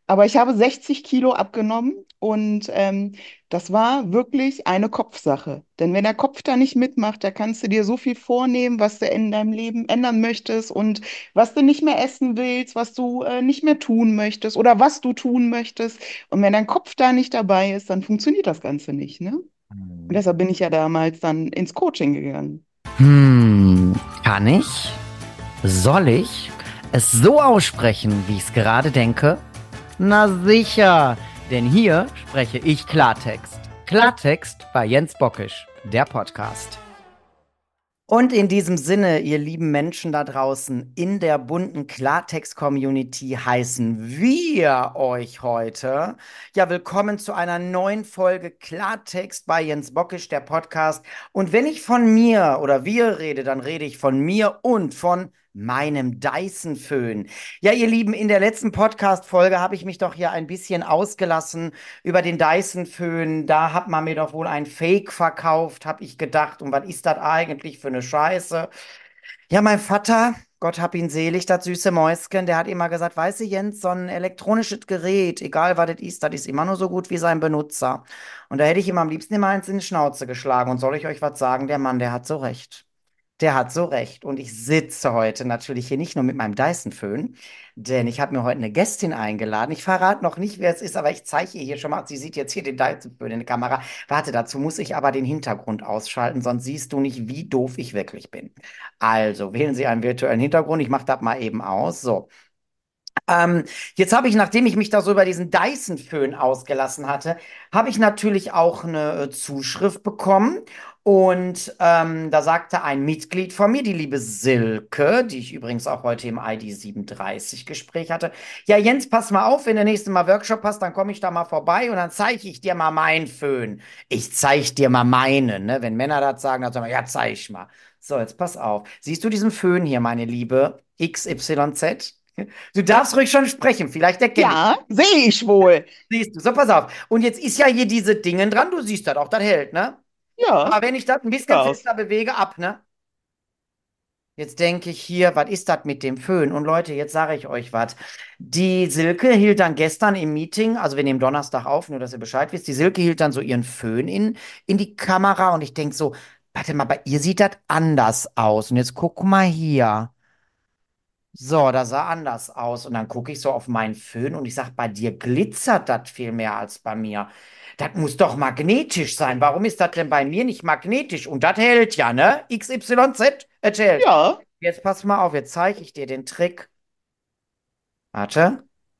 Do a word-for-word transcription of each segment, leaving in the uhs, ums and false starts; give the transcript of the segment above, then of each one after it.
Aber ich habe sechzig Kilo abgenommen und ähm, das war wirklich eine Kopfsache. Denn wenn der Kopf da nicht mitmacht, da kannst du dir so viel vornehmen, was du in deinem Leben ändern möchtest und was du nicht mehr essen willst, was du äh, nicht mehr tun möchtest oder was du tun möchtest. Und wenn dein Kopf da nicht dabei ist, dann funktioniert das Ganze nicht, ne? Und Hm, deshalb bin ich ja damals dann ins Coaching gegangen. Hm, kann ich, soll ich es so aussprechen, wie ich es gerade denke? Na sicher, denn hier spreche ich Klartext. Klartext bei Jens Bockisch, der Podcast. Und in diesem Sinne, ihr lieben Menschen da draußen in der bunten Klartext-Community, heißen wir euch heute ja willkommen zu einer neuen Folge Klartext bei Jens Bockisch, der Podcast. Und wenn ich von mir oder wir rede, dann rede ich von mir und von meinem Dyson-Föhn. Ja, ihr Lieben, in der letzten Podcast-Folge habe ich mich doch hier ein bisschen ausgelassen über den Dyson-Föhn. Da hat man mir doch wohl ein Fake verkauft, habe ich gedacht. Und was ist das eigentlich für eine Scheiße? Ja, mein Vater, Gott hab ihn selig, das süße Mäuschen, der hat immer gesagt, weißt du, Jens, so ein elektronisches Gerät, egal was das ist, das ist immer nur so gut wie sein Benutzer. Und da hätte ich ihm am liebsten immer eins in die Schnauze geschlagen. Und soll ich euch was sagen? Der Mann, der hat so recht. Der hat so recht. Und ich sitze heute natürlich hier nicht nur mit meinem Dyson-Föhn, denn ich habe mir heute eine Gästin eingeladen. Ich verrate noch nicht, wer es ist, aber ich zeige ihr hier schon mal. Sie sieht jetzt hier den Dyson-Föhn in der Kamera. Warte, dazu muss ich aber den Hintergrund ausschalten, sonst siehst du nicht, wie doof ich wirklich bin. Also, wählen Sie einen virtuellen Hintergrund. Ich mache das mal eben aus. So. Ähm, jetzt habe ich, nachdem ich mich da so über diesen Dyson-Föhn ausgelassen hatte, habe ich natürlich auch eine äh, Zuschrift bekommen. Und ähm, da sagte ein Mitglied von mir, die liebe Silke, die ich übrigens auch heute im I D siebenunddreißig Gespräch hatte. Ja, Jens, pass mal auf, wenn du nächstes Mal Workshop hast, dann komme ich da mal vorbei und dann zeige ich dir mal meinen Föhn. Ich zeige dir mal meinen, ne? Wenn Männer das sagen, dann sagen wir, ja, zeig ich mal. So, jetzt pass auf. Siehst du diesen Föhn hier, meine Liebe? X Y Z? Du darfst ruhig schon sprechen, vielleicht erkenne ich. Ja, sehe ich wohl. Siehst du, so pass auf. Und jetzt ist ja hier diese Dingen dran, du siehst das auch, das hält, ne? Ja, Aber wenn ich das ein bisschen das. fester bewege, ab, ne? Jetzt denke ich hier, was ist das mit dem Föhn? Und Leute, jetzt sage ich euch was. Die Silke hielt dann gestern im Meeting, also wir nehmen Donnerstag auf, nur dass ihr Bescheid wisst, die Silke hielt dann so ihren Föhn in, in die Kamera und ich denke so, warte mal, bei ihr sieht das anders aus. Und jetzt guck mal hier. So, das sah anders aus. Und dann gucke ich so auf meinen Föhn und ich sage, bei dir glitzert das viel mehr als bei mir. Das muss doch magnetisch sein. Warum ist das denn bei mir nicht magnetisch? Und das hält ja, ne? X Y Z, es hält. Ja, Jetzt pass mal auf, jetzt zeige ich dir den Trick. Warte.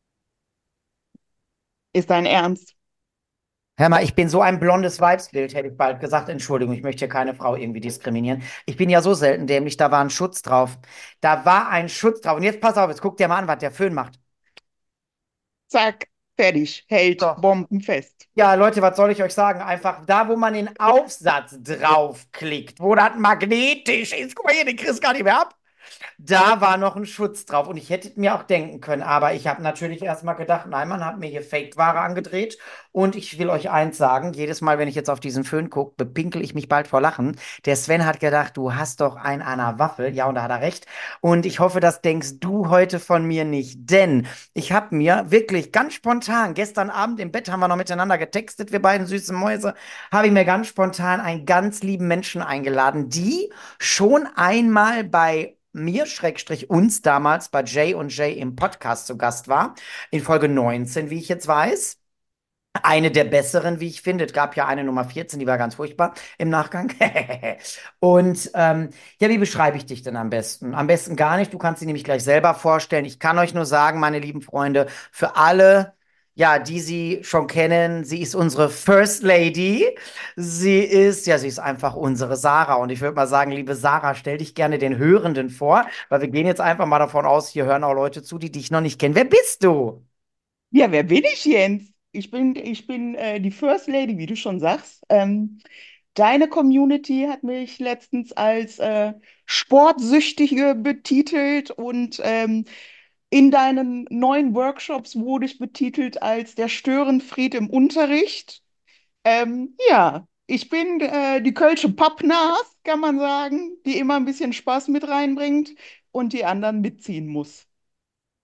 ist dein Ernst. Hör mal, ich bin so ein blondes Weibsbild, hätte ich bald gesagt. Entschuldigung, ich möchte hier keine Frau irgendwie diskriminieren. Ich bin ja so selten dämlich, da war ein Schutz drauf. Da war ein Schutz drauf. Und jetzt pass auf, jetzt guck dir mal an, was der Föhn macht. Zack, fertig, hält So. bombenfest. Ja, Leute, was soll ich euch sagen? Einfach da, wo man den Aufsatz draufklickt, wo das magnetisch ist. Guck mal hier, den kriegst du gar nicht mehr ab. Da war noch ein Schutz drauf und ich hätte mir auch denken können, aber ich habe natürlich erstmal gedacht, nein, man hat mir hier Fake-Ware angedreht und ich will euch eins sagen, jedes Mal, wenn ich jetzt auf diesen Föhn gucke, bepinkel ich mich bald vor Lachen. Der Sven hat gedacht, du hast doch einen an der Waffel, ja, und da hat er recht und ich hoffe, das denkst du heute von mir nicht, denn ich habe mir wirklich ganz spontan, gestern Abend im Bett haben wir noch miteinander getextet, wir beiden süßen Mäuse, habe ich mir ganz spontan einen ganz lieben Menschen eingeladen, die schon einmal bei mir, Schrägstrich uns damals bei Jay und Jay im Podcast zu Gast war, in Folge neunzehn, wie ich jetzt weiß. Eine der besseren, wie ich finde. Es gab ja eine Nummer vierzehn, die war ganz furchtbar im Nachgang. Und ähm, ja, wie beschreibe ich dich denn am besten? Am besten gar nicht. Du kannst sie nämlich gleich selber vorstellen. Ich kann euch nur sagen, meine lieben Freunde, für alle, ja, die sie schon kennen, sie ist unsere First Lady. Sie ist, ja, sie ist einfach unsere Sarah. Und ich würde mal sagen, liebe Sarah, stell dich gerne den Hörenden vor, weil wir gehen jetzt einfach mal davon aus, hier hören auch Leute zu, die dich noch nicht kennen. Wer bist du? Ja, wer bin ich, Jens? Ich bin, ich bin äh, die First Lady, wie du schon sagst. Ähm, deine Community hat mich letztens als äh, Sportsüchtige betitelt und ähm, in deinen neuen Workshops wurde ich betitelt als der Störenfried im Unterricht. Ähm, ja, ich bin äh, die Kölsche Pappnas, kann man sagen, die immer ein bisschen Spaß mit reinbringt und die anderen mitziehen muss.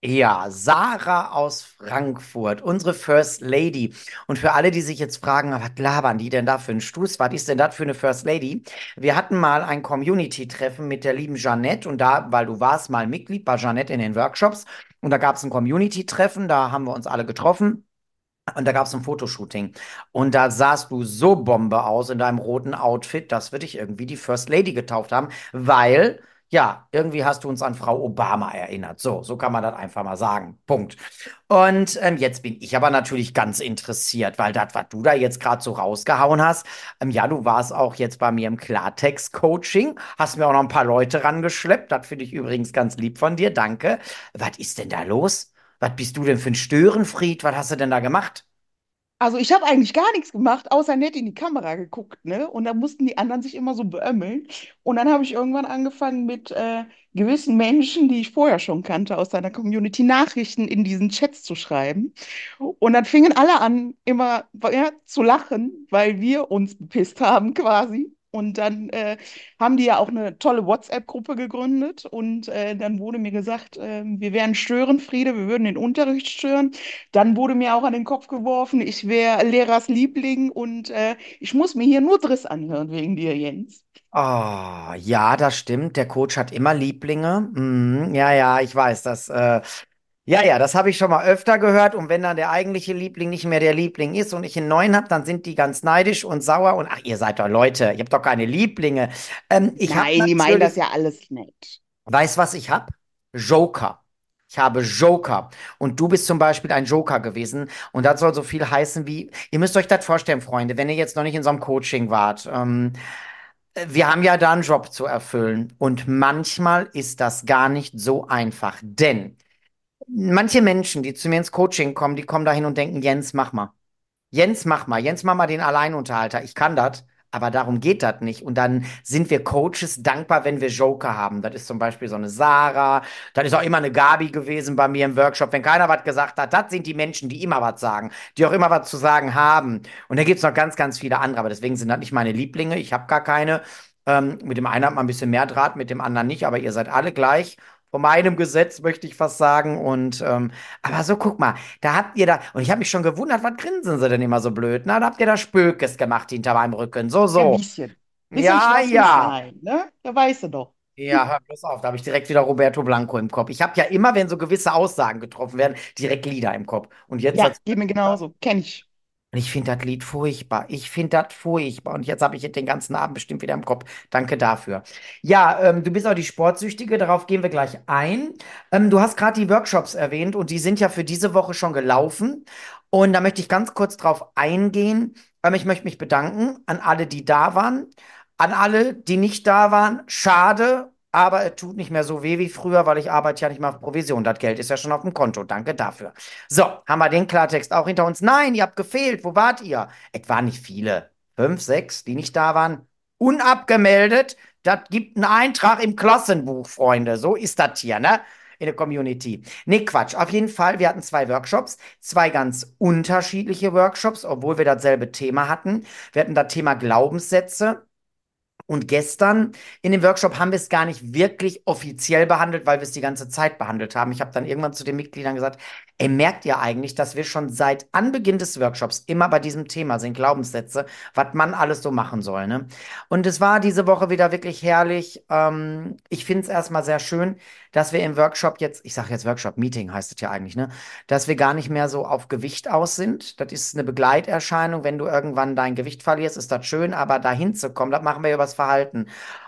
Ja, Sarah aus Frankfurt, unsere First Lady. Und für alle, die sich jetzt fragen, was labern die denn da für einen Stuß? Was ist denn das für eine First Lady? Wir hatten mal ein Community-Treffen mit der lieben Jeanette und da, weil du warst mal Mitglied bei Jeanette in den Workshops und da gab es ein Community-Treffen, da haben wir uns alle getroffen. Und da gab es ein Fotoshooting. Und da sahst du so Bombe aus in deinem roten Outfit, dass wir dich irgendwie die First Lady getauft haben, weil, ja, irgendwie hast du uns an Frau Obama erinnert. So, so kann man das einfach mal sagen. Punkt. Und ähm, jetzt bin ich aber natürlich ganz interessiert, weil das, was du da jetzt gerade so rausgehauen hast, ähm, ja, du warst auch jetzt bei mir im Klartext-Coaching, hast mir auch noch ein paar Leute rangeschleppt. Das finde ich übrigens ganz lieb von dir. Danke. Was ist denn da los? Was bist du denn für ein Störenfried? Was hast du denn da gemacht? Also ich habe eigentlich gar nichts gemacht, außer nett in die Kamera geguckt, ne? Und da mussten die anderen sich immer so beömmeln. Und dann habe ich irgendwann angefangen mit äh, gewissen Menschen, die ich vorher schon kannte aus deiner Community, Nachrichten in diesen Chats zu schreiben. Und dann fingen alle an, immer ja, zu lachen, weil wir uns bepisst haben quasi. Und dann äh, haben die ja auch eine tolle WhatsApp-Gruppe gegründet. Und äh, dann wurde mir gesagt, äh, wir wären Störenfriede, wir würden den Unterricht stören. Dann wurde mir auch an den Kopf geworfen, ich wäre Lehrers Liebling und äh, ich muss mir hier nur Driss anhören wegen dir, Jens. Oh, ja, das stimmt. Der Coach hat immer Lieblinge. Mhm, ja, ja, ich weiß das. Äh, ja, ja, das habe ich schon mal öfter gehört. Und wenn dann der eigentliche Liebling nicht mehr der Liebling ist und ich einen neuen habe, dann sind die ganz neidisch und sauer. Und ach, ihr seid doch Leute, ihr habt doch keine Lieblinge. Ähm, ich habe Nein, die meinen das natürlich, ja alles nett. weißt was ich habe? Joker. Ich habe Joker. Und du bist zum Beispiel ein Joker gewesen. Und das soll so viel heißen wie, ihr müsst euch das vorstellen, Freunde, wenn ihr jetzt noch nicht in so einem Coaching wart. Ähm, Wir haben ja da einen Job zu erfüllen und manchmal ist das gar nicht so einfach, denn manche Menschen, die zu mir ins Coaching kommen, die kommen dahin und denken, Jens, mach mal. Jens, mach mal. Jens, mach mal den Alleinunterhalter. Ich kann das, aber darum geht das nicht. Und dann sind wir Coaches dankbar, wenn wir Joker haben. Das ist zum Beispiel so eine Sarah. Das ist auch immer eine Gabi gewesen bei mir im Workshop. Wenn keiner was gesagt hat, das sind die Menschen, die immer was sagen, die auch immer was zu sagen haben. Und da gibt es noch ganz, ganz viele andere. Aber deswegen sind das nicht meine Lieblinge. Ich habe gar keine. Ähm, mit dem einen hat man ein bisschen mehr Draht, mit dem anderen nicht. Aber ihr seid alle gleich. Von meinem Gesetz möchte ich fast sagen. Und ähm, aber so, guck mal. Da habt ihr da, und ich habe mich schon gewundert, was grinsen sie denn immer so blöd? Na, da habt ihr da Spökes gemacht hinter meinem Rücken. So, Ja, ein so. bisschen. Bisschen Ja, Schloss muss ja. sein, ne? Da weißt du doch. Ja, hör bloß auf, da habe ich direkt wieder Roberto Blanco im Kopf. Ich habe ja immer, wenn so gewisse Aussagen getroffen werden, direkt Lieder im Kopf. Und jetzt Ja, hat geht mir genauso. Kenn ich. und ich finde das Lied furchtbar. Ich finde das furchtbar. Und jetzt habe ich es den ganzen Abend bestimmt wieder im Kopf. Danke dafür. Ja, ähm, du bist auch die Sportsüchtige. Darauf gehen wir gleich ein. Ähm, du hast gerade die Workshops erwähnt und die sind ja für diese Woche schon gelaufen. Und da möchte ich ganz kurz drauf eingehen. Ähm, ich möchte mich bedanken an alle, die da waren. An alle, die nicht da waren. Schade. Aber es tut nicht mehr so weh wie früher, weil ich arbeite ja nicht mehr auf Provision. Das Geld ist ja schon auf dem Konto. Danke dafür. So, haben wir den Klartext auch hinter uns? Nein, ihr habt gefehlt. Wo wart ihr? Es waren nicht viele. Fünf, sechs, die nicht da waren. Unabgemeldet. Das gibt einen Eintrag im Klassenbuch, Freunde. So ist das hier, ne? In der Community. Nee, Quatsch. Auf jeden Fall, wir hatten zwei Workshops, zwei ganz unterschiedliche Workshops, obwohl wir dasselbe Thema hatten. Wir hatten das Thema Glaubenssätze. Und gestern in dem Workshop haben wir es gar nicht wirklich offiziell behandelt, weil wir es die ganze Zeit behandelt haben. Ich habe dann irgendwann zu den Mitgliedern gesagt, ey, merkt ihr eigentlich, dass wir schon seit Anbeginn des Workshops immer bei diesem Thema sind, Glaubenssätze, was man alles so machen soll, ne? Und es war diese Woche wieder wirklich herrlich. Ähm, ich finde es erstmal sehr schön, dass wir im Workshop jetzt, ich sage jetzt Workshop, Meeting heißt es ja eigentlich, ne? Dass wir gar nicht mehr so auf Gewicht aus sind. Das ist eine Begleiterscheinung. Wenn du irgendwann dein Gewicht verlierst, ist das schön, aber dahin zu kommen, das machen wir übers Verhalten.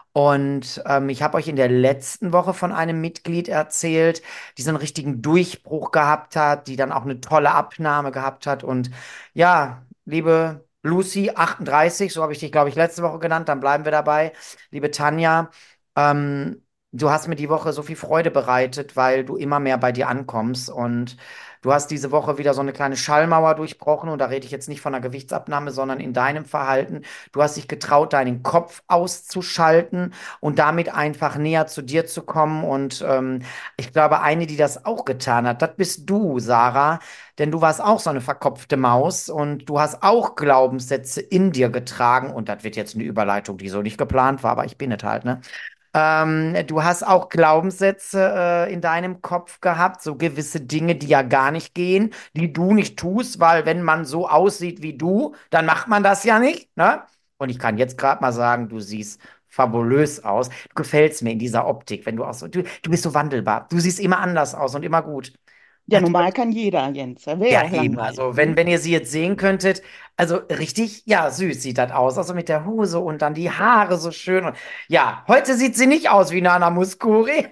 Und ähm, ich habe euch in der letzten Woche von einem Mitglied erzählt, die so einen richtigen Durchbruch gehabt hat, die dann auch eine tolle Abnahme gehabt hat. Und ja, liebe Lucy, achtunddreißig, so habe ich dich, glaube ich, letzte Woche genannt, dann bleiben wir dabei. Liebe Tanja, ähm, du hast mir die Woche so viel Freude bereitet, weil du immer mehr bei dir ankommst und du hast diese Woche wieder so eine kleine Schallmauer durchbrochen und da rede ich jetzt nicht von einer Gewichtsabnahme, sondern in deinem Verhalten. Du hast dich getraut, deinen Kopf auszuschalten und damit einfach näher zu dir zu kommen und ähm, ich glaube, eine, die das auch getan hat, das bist du, Sarah, denn du warst auch so eine verkopfte Maus und du hast auch Glaubenssätze in dir getragen und das wird jetzt eine Überleitung, die so nicht geplant war, aber ich bin es halt, ne? Ähm, du hast auch Glaubenssätze äh, in deinem Kopf gehabt, so gewisse Dinge, die ja gar nicht gehen, die du nicht tust, weil wenn man so aussieht wie du, dann macht man das ja nicht, ne? Und ich kann jetzt gerade mal sagen, du siehst fabulös aus. Du gefällst mir in dieser Optik, wenn du auch so, du, du bist so wandelbar. Du siehst immer anders aus und immer gut. Ja, normal kann jeder, Jens. Das wäre ja Ja, auch eben. langweilig, Also, wenn, ne? wenn ihr sie jetzt sehen könntet, also richtig, ja, süß sieht das aus. Also mit der Hose und dann die Haare so schön. Und ja, heute sieht sie nicht aus wie Nana Mouskouri.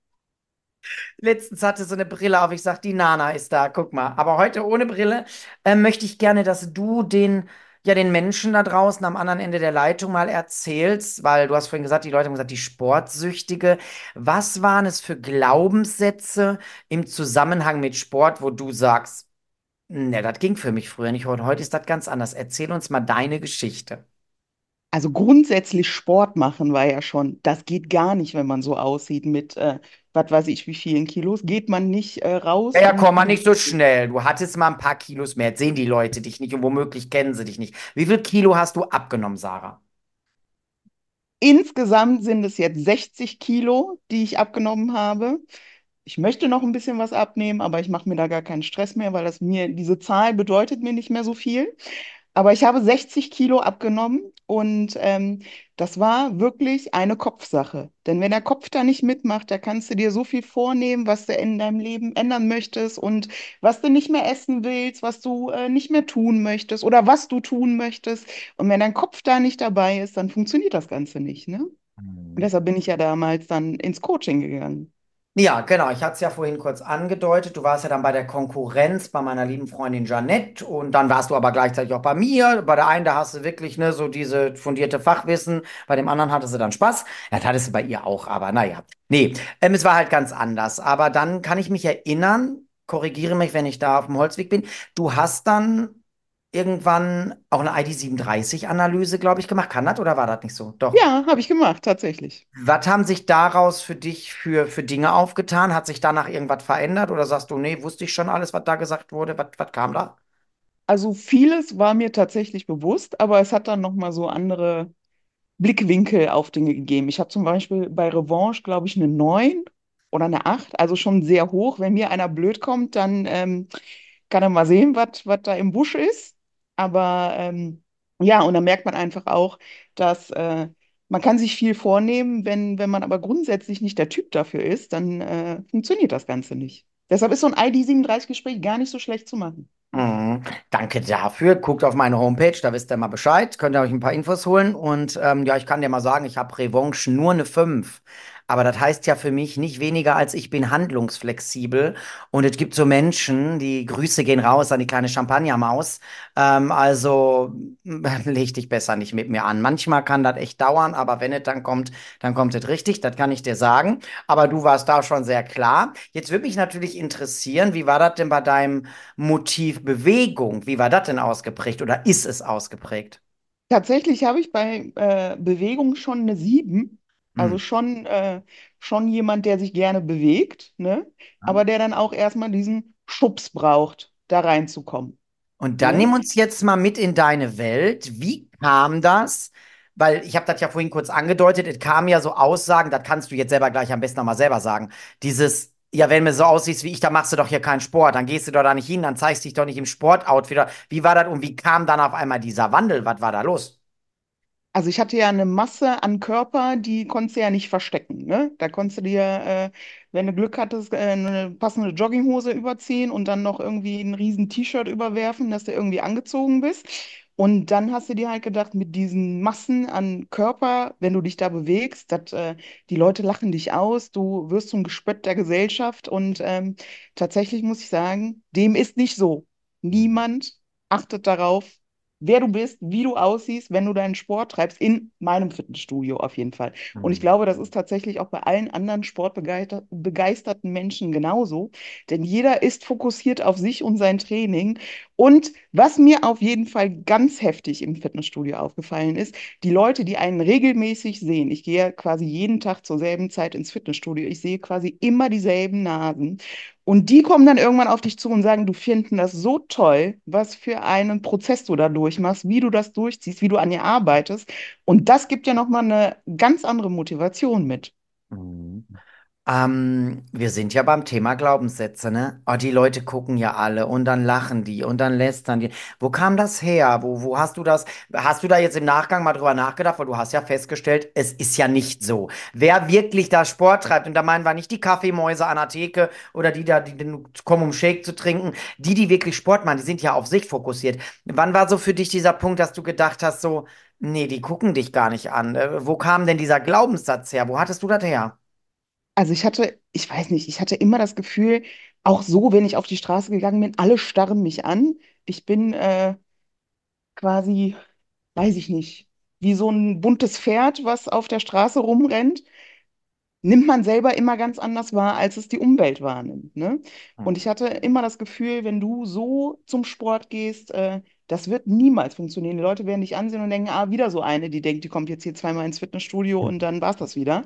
Letztens hatte sie eine Brille auf. Ich sag, die Nana ist da, guck mal. Aber heute ohne Brille äh, möchte ich gerne, dass du den, ja, den Menschen da draußen am anderen Ende der Leitung mal erzählst, weil du hast vorhin gesagt, die Leute haben gesagt, die Sportsüchtige. Was waren es für Glaubenssätze im Zusammenhang mit Sport, wo du sagst, ne, das ging für mich früher nicht. Und heute ist das ganz anders. Erzähl uns mal deine Geschichte. Also grundsätzlich Sport machen war ja schon, das geht gar nicht, wenn man so aussieht mit, äh, was weiß ich, wie vielen Kilos. Geht man nicht äh, Ja, raus ja, und komm mal bewegt nicht so sich. schnell. Du hattest mal ein paar Kilos mehr. Jetzt sehen die Leute dich nicht und womöglich kennen sie dich nicht. Wie viel Kilo hast du abgenommen, Sarah? Insgesamt sind es jetzt sechzig Kilo, die ich abgenommen habe. Ich möchte noch ein bisschen was abnehmen, aber ich mache mir da gar keinen Stress mehr, weil das mir, diese Zahl bedeutet mir nicht mehr so viel. Aber ich habe sechzig Kilo abgenommen und ähm, das war wirklich eine Kopfsache. Denn wenn der Kopf da nicht mitmacht, da kannst du dir so viel vornehmen, was du in deinem Leben ändern möchtest und was du nicht mehr essen willst, was du äh, nicht mehr tun möchtest oder was du tun möchtest. Und wenn dein Kopf da nicht dabei ist, dann funktioniert das Ganze nicht, ne? Und Hm. deshalb bin ich ja damals dann ins Coaching gegangen. Ja, genau. Ich hatte es ja vorhin kurz angedeutet. Du warst ja dann bei der Konkurrenz bei meiner lieben Freundin Jeanette und dann warst du aber gleichzeitig auch bei mir. Bei der einen, da hast du wirklich ne, so diese fundierte Fachwissen. Bei dem anderen hattest du dann Spaß. Ja, das hattest du bei ihr auch, aber naja. Nee, ähm, es war halt ganz anders. Aber dann kann ich mich erinnern, korrigiere mich, wenn ich da auf dem Holzweg bin. Du hast dann irgendwann auch eine I D siebenunddreißig-Analyse, glaube ich, gemacht. Kann das oder war das nicht so? Doch. Ja, habe ich gemacht, tatsächlich. Was haben sich daraus für dich für, für Dinge aufgetan? Hat sich danach irgendwas verändert oder sagst du, nee, wusste ich schon alles, was da gesagt wurde? Was, was kam da? Also vieles war mir tatsächlich bewusst, aber es hat dann noch mal so andere Blickwinkel auf Dinge gegeben. Ich habe zum Beispiel bei Revanche, glaube ich, eine neun oder eine acht, also schon sehr hoch. Wenn mir einer blöd kommt, dann ähm, kann er mal sehen, was was da im Busch ist. Aber ähm, ja, und dann merkt man einfach auch, dass äh, man kann sich viel vornehmen, wenn, wenn man aber grundsätzlich nicht der Typ dafür ist, dann äh, funktioniert das Ganze nicht. Deshalb ist so ein I D siebenunddreißig-Gespräch gar nicht so schlecht zu machen. Mhm. Danke dafür. Guckt auf meine Homepage, da wisst ihr mal Bescheid. Könnt ihr euch ein paar Infos holen. Und ähm, ja, ich kann dir mal sagen, ich habe Revanche nur eine fünf. Aber das heißt ja für mich nicht weniger, als ich bin handlungsflexibel. Und es gibt so Menschen, die Grüße gehen raus an die kleine Champagnermaus. Ähm, also leg dich besser nicht mit mir an. Manchmal kann das echt dauern, aber wenn es dann kommt, dann kommt es richtig. Das kann ich dir sagen. Aber du warst da schon sehr klar. Jetzt würde mich natürlich interessieren, wie war das denn bei deinem Motiv Bewegung, wie war das denn ausgeprägt oder ist es ausgeprägt? Tatsächlich habe ich bei äh, Bewegung schon eine sieben. Hm. Also schon, äh, schon jemand, der sich gerne bewegt, ne? Aber der dann auch erstmal diesen Schubs braucht, da reinzukommen. Und dann Ne? nimm uns jetzt mal mit in deine Welt. Wie kam das? Weil ich habe das ja vorhin kurz angedeutet, es kamen ja so Aussagen, das kannst du jetzt selber gleich am besten nochmal selber sagen. Dieses, ja, wenn du so aussiehst wie ich, dann machst du doch hier keinen Sport, dann gehst du doch da nicht hin, dann zeigst dich doch nicht im Sportoutfit. Wie war das und wie kam dann auf einmal dieser Wandel? Was war da los? Also ich hatte ja eine Masse an Körper, die konntest du ja nicht verstecken, ne? Da konntest du dir, äh, wenn du Glück hattest, äh, eine passende Jogginghose überziehen und dann noch irgendwie ein riesen T-Shirt überwerfen, dass du irgendwie angezogen bist. Und dann hast du dir halt gedacht, mit diesen Massen an Körper, wenn du dich da bewegst, dat, äh, die Leute lachen dich aus, du wirst zum Gespött der Gesellschaft. Und ähm, tatsächlich muss ich sagen, dem ist nicht so. Niemand achtet darauf, wer du bist, wie du aussiehst, wenn du deinen Sport treibst, in meinem Fitnessstudio auf jeden Fall. Und ich Hm. glaube, das ist tatsächlich auch bei allen anderen sportbegeisterten Menschen genauso, denn jeder ist fokussiert auf sich und sein Training. Und was mir auf jeden Fall ganz heftig im Fitnessstudio aufgefallen ist, die Leute, die einen regelmäßig sehen, ich gehe quasi jeden Tag zur selben Zeit ins Fitnessstudio, ich sehe quasi immer dieselben Nasen. Und die kommen dann irgendwann auf dich zu und sagen, du finden das so toll, was für einen Prozess du da durchmachst, wie du das durchziehst, wie du an dir arbeitest. Und das gibt ja nochmal eine ganz andere Motivation mit. Mhm. Ähm, wir sind ja beim Thema Glaubenssätze, ne? Oh, die Leute gucken ja alle und dann lachen die und dann lästern die. Wo kam das her? Wo, wo hast du das? Hast du da jetzt im Nachgang mal drüber nachgedacht? Weil du hast ja festgestellt, es ist ja nicht so. Wer wirklich da Sport treibt, und da meinen wir nicht die Kaffeemäuse an der Theke oder die da, die die kommen, um Shake zu trinken, die, die wirklich Sport machen, die sind ja auf sich fokussiert. Wann war so für dich dieser Punkt, dass du gedacht hast, so, nee, die gucken dich gar nicht an? Äh, wo kam denn dieser Glaubenssatz her? Wo hattest du das her? Also ich hatte, ich weiß nicht, ich hatte immer das Gefühl, auch so, wenn ich auf die Straße gegangen bin, alle starren mich an. Ich bin äh, quasi, weiß ich nicht, wie so ein buntes Pferd, was auf der Straße rumrennt. Nimmt man selber immer ganz anders wahr, als es die Umwelt wahrnimmt, ne? Und ich hatte immer das Gefühl, wenn du so zum Sport gehst, äh, das wird niemals funktionieren. Die Leute werden dich ansehen und denken, ah, wieder so eine, die denkt, die kommt jetzt hier zweimal ins Fitnessstudio und dann war's das wieder.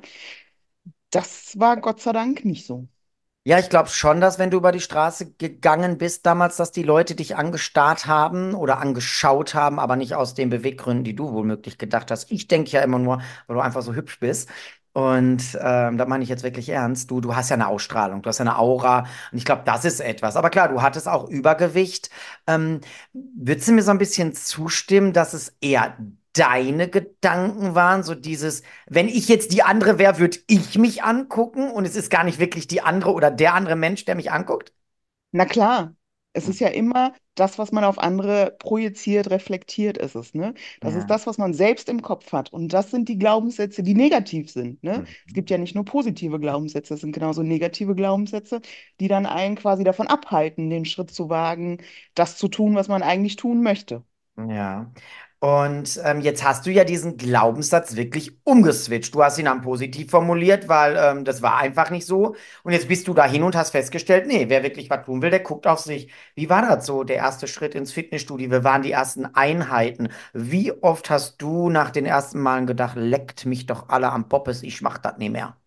Das war Gott sei Dank nicht so. Ja, ich glaube schon, dass wenn du über die Straße gegangen bist damals, dass die Leute dich angestarrt haben oder angeschaut haben, aber nicht aus den Beweggründen, die du womöglich gedacht hast. Ich denke ja immer nur, weil du einfach so hübsch bist. Und ähm, da meine ich jetzt wirklich ernst. Du, du hast ja eine Ausstrahlung, du hast ja eine Aura. Und ich glaube, das ist etwas. Aber klar, du hattest auch Übergewicht. Ähm, Würdest du mir so ein bisschen zustimmen, dass es eher deine Gedanken waren, so dieses, wenn ich jetzt die andere wäre, würde ich mich angucken und es ist gar nicht wirklich die andere oder der andere Mensch, der mich anguckt? Na klar, es ist Hm. ja immer das, was man auf andere projiziert, reflektiert ist es, ne? Das ist Ja. das, was man selbst im Kopf hat. Und das sind die Glaubenssätze, die negativ sind, ne? Es Mhm. gibt ja nicht nur positive Glaubenssätze, es sind genauso negative Glaubenssätze, die dann einen quasi davon abhalten, den Schritt zu wagen, das zu tun, was man eigentlich tun möchte. Ja. Und ähm, jetzt hast du ja diesen Glaubenssatz wirklich umgeswitcht. Du hast ihn dann positiv formuliert, weil ähm, das war einfach nicht so. Und jetzt bist du dahin und hast festgestellt, nee, wer wirklich was tun will, der guckt auf sich. Wie war das so, der erste Schritt ins Fitnessstudio? Wir waren die ersten Einheiten. Wie oft hast du nach den ersten Malen gedacht, leckt mich doch alle am Poppes, ich mach das nicht mehr?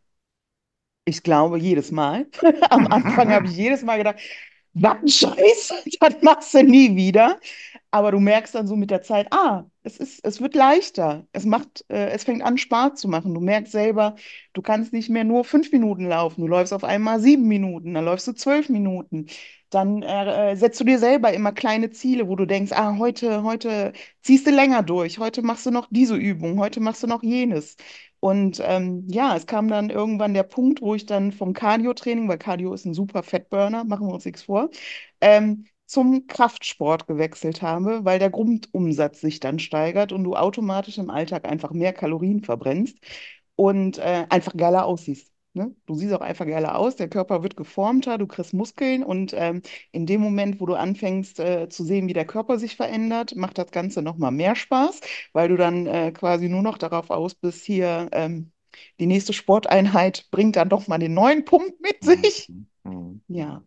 Ich glaube, jedes Mal. Am Anfang habe ich jedes Mal gedacht, was ein Scheiß, das machst du nie wieder. Aber du merkst dann so mit der Zeit, ah, es ist, es wird leichter. Es macht, äh, es fängt an, Spaß zu machen. Du merkst selber, du kannst nicht mehr nur fünf Minuten laufen. Du läufst auf einmal sieben Minuten, dann läufst du zwölf Minuten. Dann äh, äh, setzt du dir selber immer kleine Ziele, wo du denkst, ah, heute, heute ziehst du länger durch, heute machst du noch diese Übung, heute machst du noch jenes. Und ähm, ja, es kam dann irgendwann der Punkt, wo ich dann vom Cardio-Training, weil Cardio ist ein super Fettburner, machen wir uns nichts vor, ähm, zum Kraftsport gewechselt habe, weil der Grundumsatz sich dann steigert und du automatisch im Alltag einfach mehr Kalorien verbrennst und äh, einfach geiler aussiehst. Ne? Du siehst auch einfach geiler aus, der Körper wird geformter, du kriegst Muskeln und ähm, in dem Moment, wo du anfängst äh, zu sehen, wie der Körper sich verändert, macht das Ganze nochmal mehr Spaß, weil du dann äh, quasi nur noch darauf aus bist, hier ähm, die nächste Sporteinheit bringt dann doch mal den neuen Punkt mit Mhm. sich. Mhm. Ja.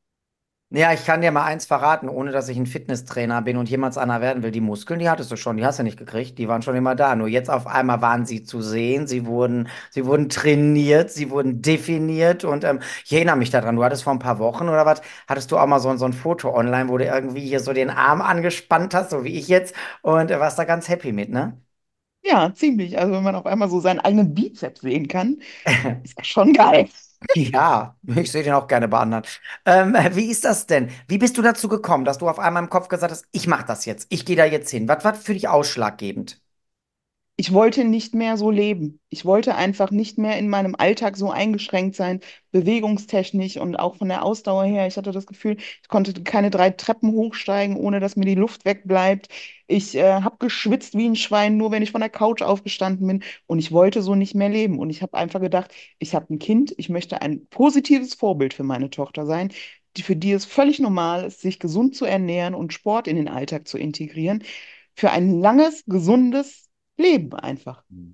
Ja, ich kann dir mal eins verraten, ohne dass ich ein Fitnesstrainer bin und jemals einer werden will. Die Muskeln, die hattest du schon, die hast du nicht gekriegt, die waren schon immer da. Nur jetzt auf einmal waren sie zu sehen, sie wurden, sie wurden trainiert, sie wurden definiert und ähm, ich erinnere mich daran, du hattest vor ein paar Wochen oder was, hattest du auch mal so, so ein Foto online, wo du irgendwie hier so den Arm angespannt hast, so wie ich jetzt und äh, warst da ganz happy mit, ne? Ja, ziemlich. Also wenn man auf einmal so seinen eigenen Bizeps sehen kann, ist das schon geil. Ja, ich sehe den auch gerne bei anderen. Ähm, wie ist das denn? Wie bist du dazu gekommen, dass du auf einmal im Kopf gesagt hast, ich mache das jetzt, ich gehe da jetzt hin? Was war für dich ausschlaggebend? Ich wollte nicht mehr so leben. Ich wollte einfach nicht mehr in meinem Alltag so eingeschränkt sein, bewegungstechnisch und auch von der Ausdauer her. Ich hatte das Gefühl, ich konnte keine drei Treppen hochsteigen, ohne dass mir die Luft wegbleibt. Ich äh, habe geschwitzt wie ein Schwein, nur wenn ich von der Couch aufgestanden bin. Und ich wollte so nicht mehr leben. Und ich habe einfach gedacht, ich habe ein Kind, ich möchte ein positives Vorbild für meine Tochter sein, die, für die es völlig normal ist, sich gesund zu ernähren und Sport in den Alltag zu integrieren. Für ein langes, gesundes Leben einfach.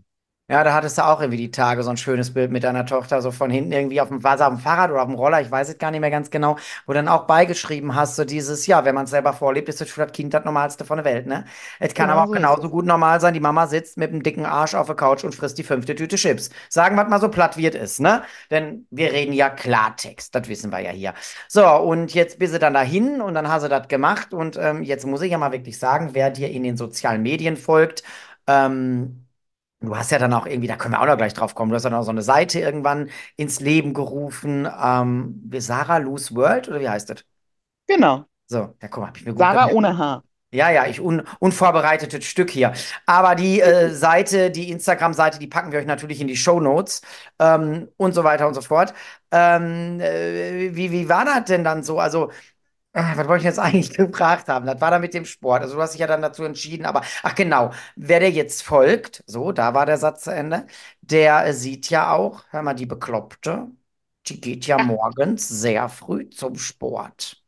Ja, da hattest du auch irgendwie die Tage so ein schönes Bild mit deiner Tochter, so von hinten irgendwie auf dem, war sie auf dem Fahrrad oder auf dem Roller, ich weiß es gar nicht mehr ganz genau, wo dann auch beigeschrieben hast, so dieses, ja, wenn man es selber vorlebt, ist das für das Kind das Normalste von der Welt, ne? Es kann aber Genau auch so ist genauso es. gut normal sein, die Mama sitzt mit einem dicken Arsch auf der Couch und frisst die fünfte Tüte Chips. Sagen wir mal so platt, wie es ist, ne? Denn wir reden ja Klartext, das wissen wir ja hier. So, und jetzt bist du dann dahin und dann hast du das gemacht und ähm, jetzt muss ich ja mal wirklich sagen, wer dir in den sozialen Medien folgt, ähm, du hast ja dann auch irgendwie, da können wir auch noch gleich drauf kommen, du hast ja noch so eine Seite irgendwann ins Leben gerufen, ähm, wie Sarah Lose World oder wie heißt das? Genau. So, ja, guck mal, hab ich mir gut Sarah gemerkt. ohne Haar. Ja, ja, ich un unvorbereitetes Stück hier. Aber die äh, Seite, die Instagram-Seite, die packen wir euch natürlich in die Shownotes ähm, und so weiter und so fort. Ähm, äh, wie, wie war das denn dann so? Also, Ah, was wollte ich jetzt eigentlich gefragt haben? Das war da mit dem Sport. Also du hast dich ja dann dazu entschieden, aber ach genau, wer dir jetzt folgt, so, da war der Satz zu Ende, der äh, sieht ja auch, hör mal, die Bekloppte, die geht ja Ja, morgens sehr früh zum Sport.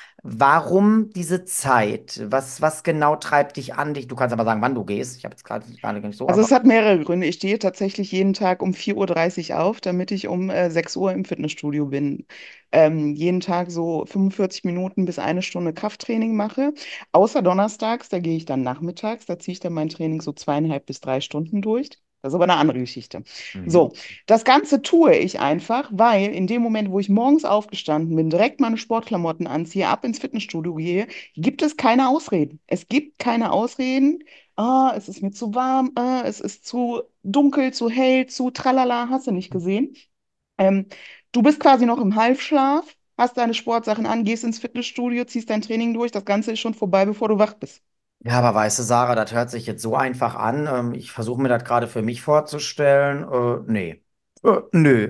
Warum diese Zeit? Was, was genau treibt dich an dich? Du kannst aber sagen, wann du gehst. Ich habe jetzt gerade gar nicht so, also aber es hat mehrere Gründe. Ich stehe tatsächlich jeden Tag um vier Uhr dreißig auf, damit ich um äh, sechs Uhr im Fitnessstudio bin. Ähm, jeden Tag so fünfundvierzig Minuten bis eine Stunde Krafttraining mache. Außer donnerstags, da gehe ich dann nachmittags, da ziehe ich dann mein Training so zweieinhalb bis drei Stunden durch. Das ist aber eine andere Geschichte. mhm. So, das Ganze tue ich einfach, weil in dem Moment, wo ich morgens aufgestanden bin, direkt meine Sportklamotten anziehe, ab ins Fitnessstudio gehe, gibt es keine Ausreden. Es gibt keine Ausreden. Ah, es ist mir zu warm, ah, es ist zu dunkel, zu hell, zu tralala, hast du nicht gesehen. Ähm, Du bist quasi noch im Halbschlaf, hast deine Sportsachen an, gehst ins Fitnessstudio, ziehst dein Training durch, das Ganze ist schon vorbei, bevor du wach bist. Ja, aber weißt du, Sarah, das hört sich jetzt so einfach an. Ähm, ich versuche mir das gerade für mich vorzustellen. Äh, nee. Äh, nö.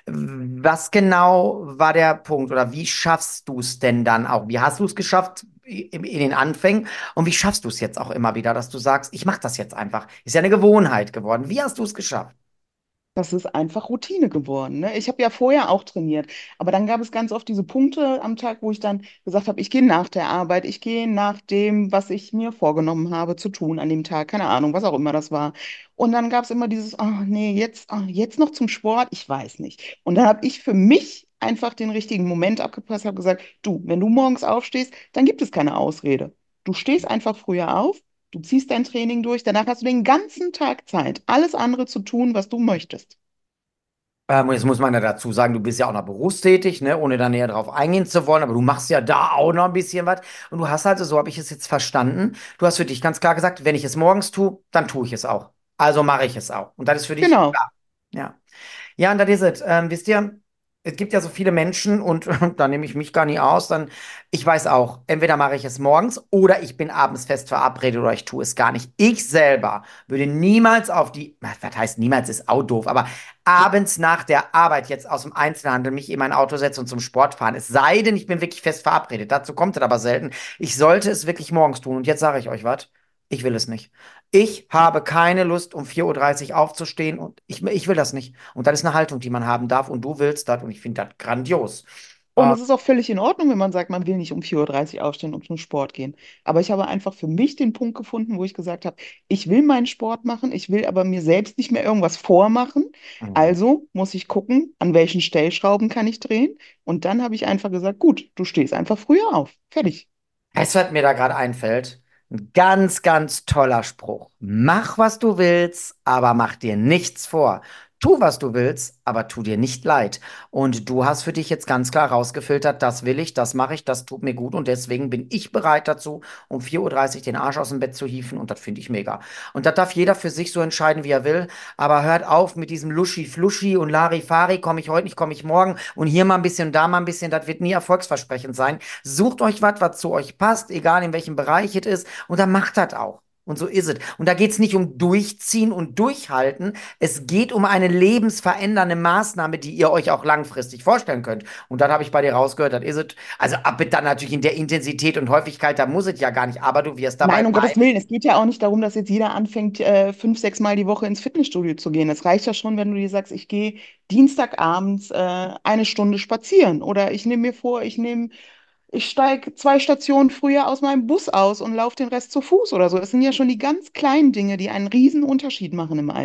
Was genau war der Punkt oder wie schaffst du es denn dann auch? Wie hast du es geschafft in, in den Anfängen und wie schaffst du es jetzt auch immer wieder, dass du sagst, ich mache das jetzt einfach? Ist ja eine Gewohnheit geworden. Wie hast du es geschafft? Das ist einfach Routine geworden. Ne? Ich habe ja vorher auch trainiert, aber dann gab es ganz oft diese Punkte am Tag, wo ich dann gesagt habe, ich gehe nach der Arbeit, ich gehe nach dem, was ich mir vorgenommen habe zu tun an dem Tag, keine Ahnung, was auch immer das war. Und dann gab es immer dieses, oh nee, jetzt, oh, jetzt noch zum Sport, ich weiß nicht. Und dann habe ich für mich einfach den richtigen Moment abgepasst, habe gesagt, du, wenn du morgens aufstehst, dann gibt es keine Ausrede. Du stehst einfach früher auf. Du ziehst dein Training durch, danach hast du den ganzen Tag Zeit, alles andere zu tun, was du möchtest. Ähm, und jetzt muss man ja dazu sagen, du bist ja auch noch berufstätig, ne, ohne da näher drauf eingehen zu wollen, aber du machst ja da auch noch ein bisschen was. Und du hast also, so habe ich es jetzt verstanden, du hast für dich ganz klar gesagt, wenn ich es morgens tue, dann tue ich es auch. Also mache ich es auch. Und das ist für dich Genau. klar. Ja. Ja, und das ist es. Ähm, wisst ihr, es gibt ja so viele Menschen und da nehme ich mich gar nicht aus. Dann, ich weiß auch, entweder mache ich es morgens oder ich bin abends fest verabredet oder ich tue es gar nicht. Ich selber würde niemals auf die, was heißt niemals, ist auch doof, aber abends nach der Arbeit jetzt aus dem Einzelhandel mich in mein Auto setzen und zum Sport fahren. Es sei denn, ich bin wirklich fest verabredet. Dazu kommt es aber selten. Ich sollte es wirklich morgens tun. Und jetzt sage ich euch was. Ich will es nicht. Ich habe keine Lust, um vier Uhr dreißig aufzustehen und ich, ich will das nicht. Und das ist eine Haltung, die man haben darf und du willst das und ich finde das grandios. Und Äh, es ist auch völlig in Ordnung, wenn man sagt, man will nicht um vier Uhr dreißig aufstehen und zum Sport gehen. Aber ich habe einfach für mich den Punkt gefunden, wo ich gesagt habe, ich will meinen Sport machen, ich will aber mir selbst nicht mehr irgendwas vormachen. mhm. Also muss ich gucken, an welchen Stellschrauben kann ich drehen. Und dann habe ich einfach gesagt, gut, du stehst einfach früher auf. Fertig. Weißt du, was mir da gerade einfällt? Ein ganz, ganz toller Spruch. Mach, was du willst, aber mach dir nichts vor. Tu, was du willst, aber tu dir nicht leid. Und du hast für dich jetzt ganz klar rausgefiltert, das will ich, das mache ich, das tut mir gut und deswegen bin ich bereit dazu, um vier Uhr dreißig den Arsch aus dem Bett zu hieven und das finde ich mega. Und das darf jeder für sich so entscheiden, wie er will, aber hört auf mit diesem Luschi-Fluschi und Larifari, komme ich heute nicht, komme ich morgen und hier mal ein bisschen, da mal ein bisschen, das wird nie erfolgsversprechend sein. Sucht euch was, was zu euch passt, egal in welchem Bereich es ist, und dann macht das auch. Und so ist es. Und da geht es nicht um Durchziehen und Durchhalten. Es geht um eine lebensverändernde Maßnahme, die ihr euch auch langfristig vorstellen könnt. Und dann habe ich bei dir rausgehört, das ist es. Also ab dann natürlich in der Intensität und Häufigkeit, da muss es ja gar nicht, aber du wirst dabei Nein, um Gottes bleiben. Willen, es geht ja auch nicht darum, dass jetzt jeder anfängt, äh, fünf, sechs Mal die Woche ins Fitnessstudio zu gehen. Es reicht ja schon, wenn du dir sagst, ich gehe Dienstagabends äh, eine Stunde spazieren oder ich nehme mir vor, ich nehme ich steige zwei Stationen früher aus meinem Bus aus und laufe den Rest zu Fuß oder so. Das sind ja schon die ganz kleinen Dinge, die einen riesen Unterschied machen im Alltag.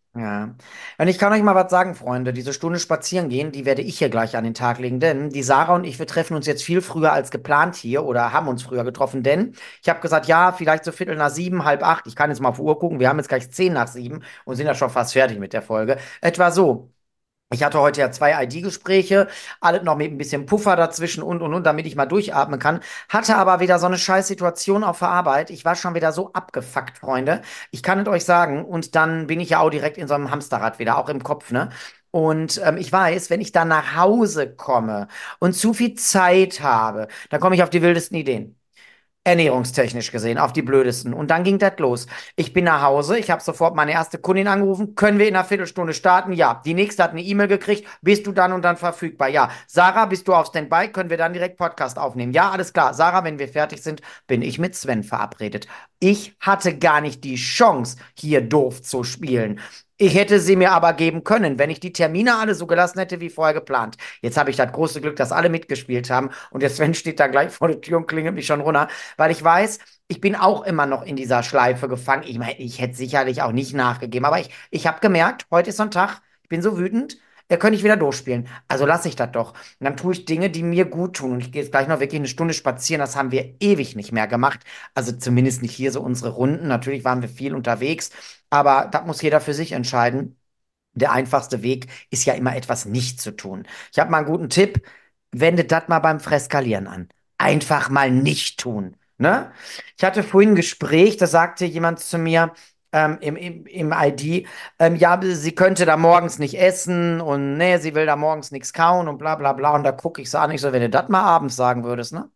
Ja. Und ich kann euch mal was sagen, Freunde. Diese Stunde spazieren gehen, die werde ich hier gleich an den Tag legen, denn die Sarah und ich, wir treffen uns jetzt viel früher als geplant hier oder haben uns früher getroffen, denn ich habe gesagt, ja, vielleicht so Viertel nach sieben, halb acht. Ich kann jetzt mal auf die Uhr gucken. Wir haben jetzt gleich zehn nach sieben und sind ja schon fast fertig mit der Folge. Etwa so. Ich hatte heute ja zwei I D-Gespräche, alles noch mit ein bisschen Puffer dazwischen und und und, damit ich mal durchatmen kann. Hatte aber wieder so eine scheiß Situation auf der Arbeit. Ich war schon wieder so abgefuckt, Freunde. Ich kann es euch sagen. Und dann bin ich ja auch direkt in so einem Hamsterrad wieder, auch im Kopf, ne? Und ähm, ich weiß, wenn ich dann nach Hause komme und zu viel Zeit habe, dann komme ich auf die wildesten Ideen. Ernährungstechnisch gesehen, auf die blödesten. Und dann ging das los. Ich bin nach Hause, ich habe sofort meine erste Kundin angerufen. Können wir in einer Viertelstunde starten? Ja. Die nächste hat eine E-Mail gekriegt. Bist du dann und dann verfügbar? Ja. Sarah, bist du auf Standby? Können wir dann direkt Podcast aufnehmen? Ja, alles klar. Sarah, wenn wir fertig sind, bin ich mit Sven verabredet. Ich hatte gar nicht die Chance, hier doof zu spielen. Ich hätte sie mir aber geben können, wenn ich die Termine alle so gelassen hätte wie vorher geplant. Jetzt habe ich das große Glück, dass alle mitgespielt haben und der Sven steht da gleich vor der Tür und klingelt mich schon runter, weil ich weiß, ich bin auch immer noch in dieser Schleife gefangen. Ich meine, ich hätte sicherlich auch nicht nachgegeben, aber ich, ich habe gemerkt, heute ist so ein Tag, ich bin so wütend, er könnte ich wieder durchspielen. Also lasse ich das doch. Und dann tue ich Dinge, die mir gut tun. Und ich gehe jetzt gleich noch wirklich eine Stunde spazieren. Das haben wir ewig nicht mehr gemacht. Also zumindest nicht hier so unsere Runden. Natürlich waren wir viel unterwegs, aber das muss jeder für sich entscheiden. Der einfachste Weg ist ja immer etwas nicht zu tun. Ich habe mal einen guten Tipp. Wendet das mal beim Freskalieren an. Einfach mal nicht tun. Ne? Ich hatte vorhin ein Gespräch, da sagte jemand zu mir ähm, im, im, im I D, ähm, ja, sie könnte da morgens nicht essen und nee, sie will da morgens nichts kauen und bla bla bla. Und da gucke ich so an, ich so, wenn du das mal abends sagen würdest, ne?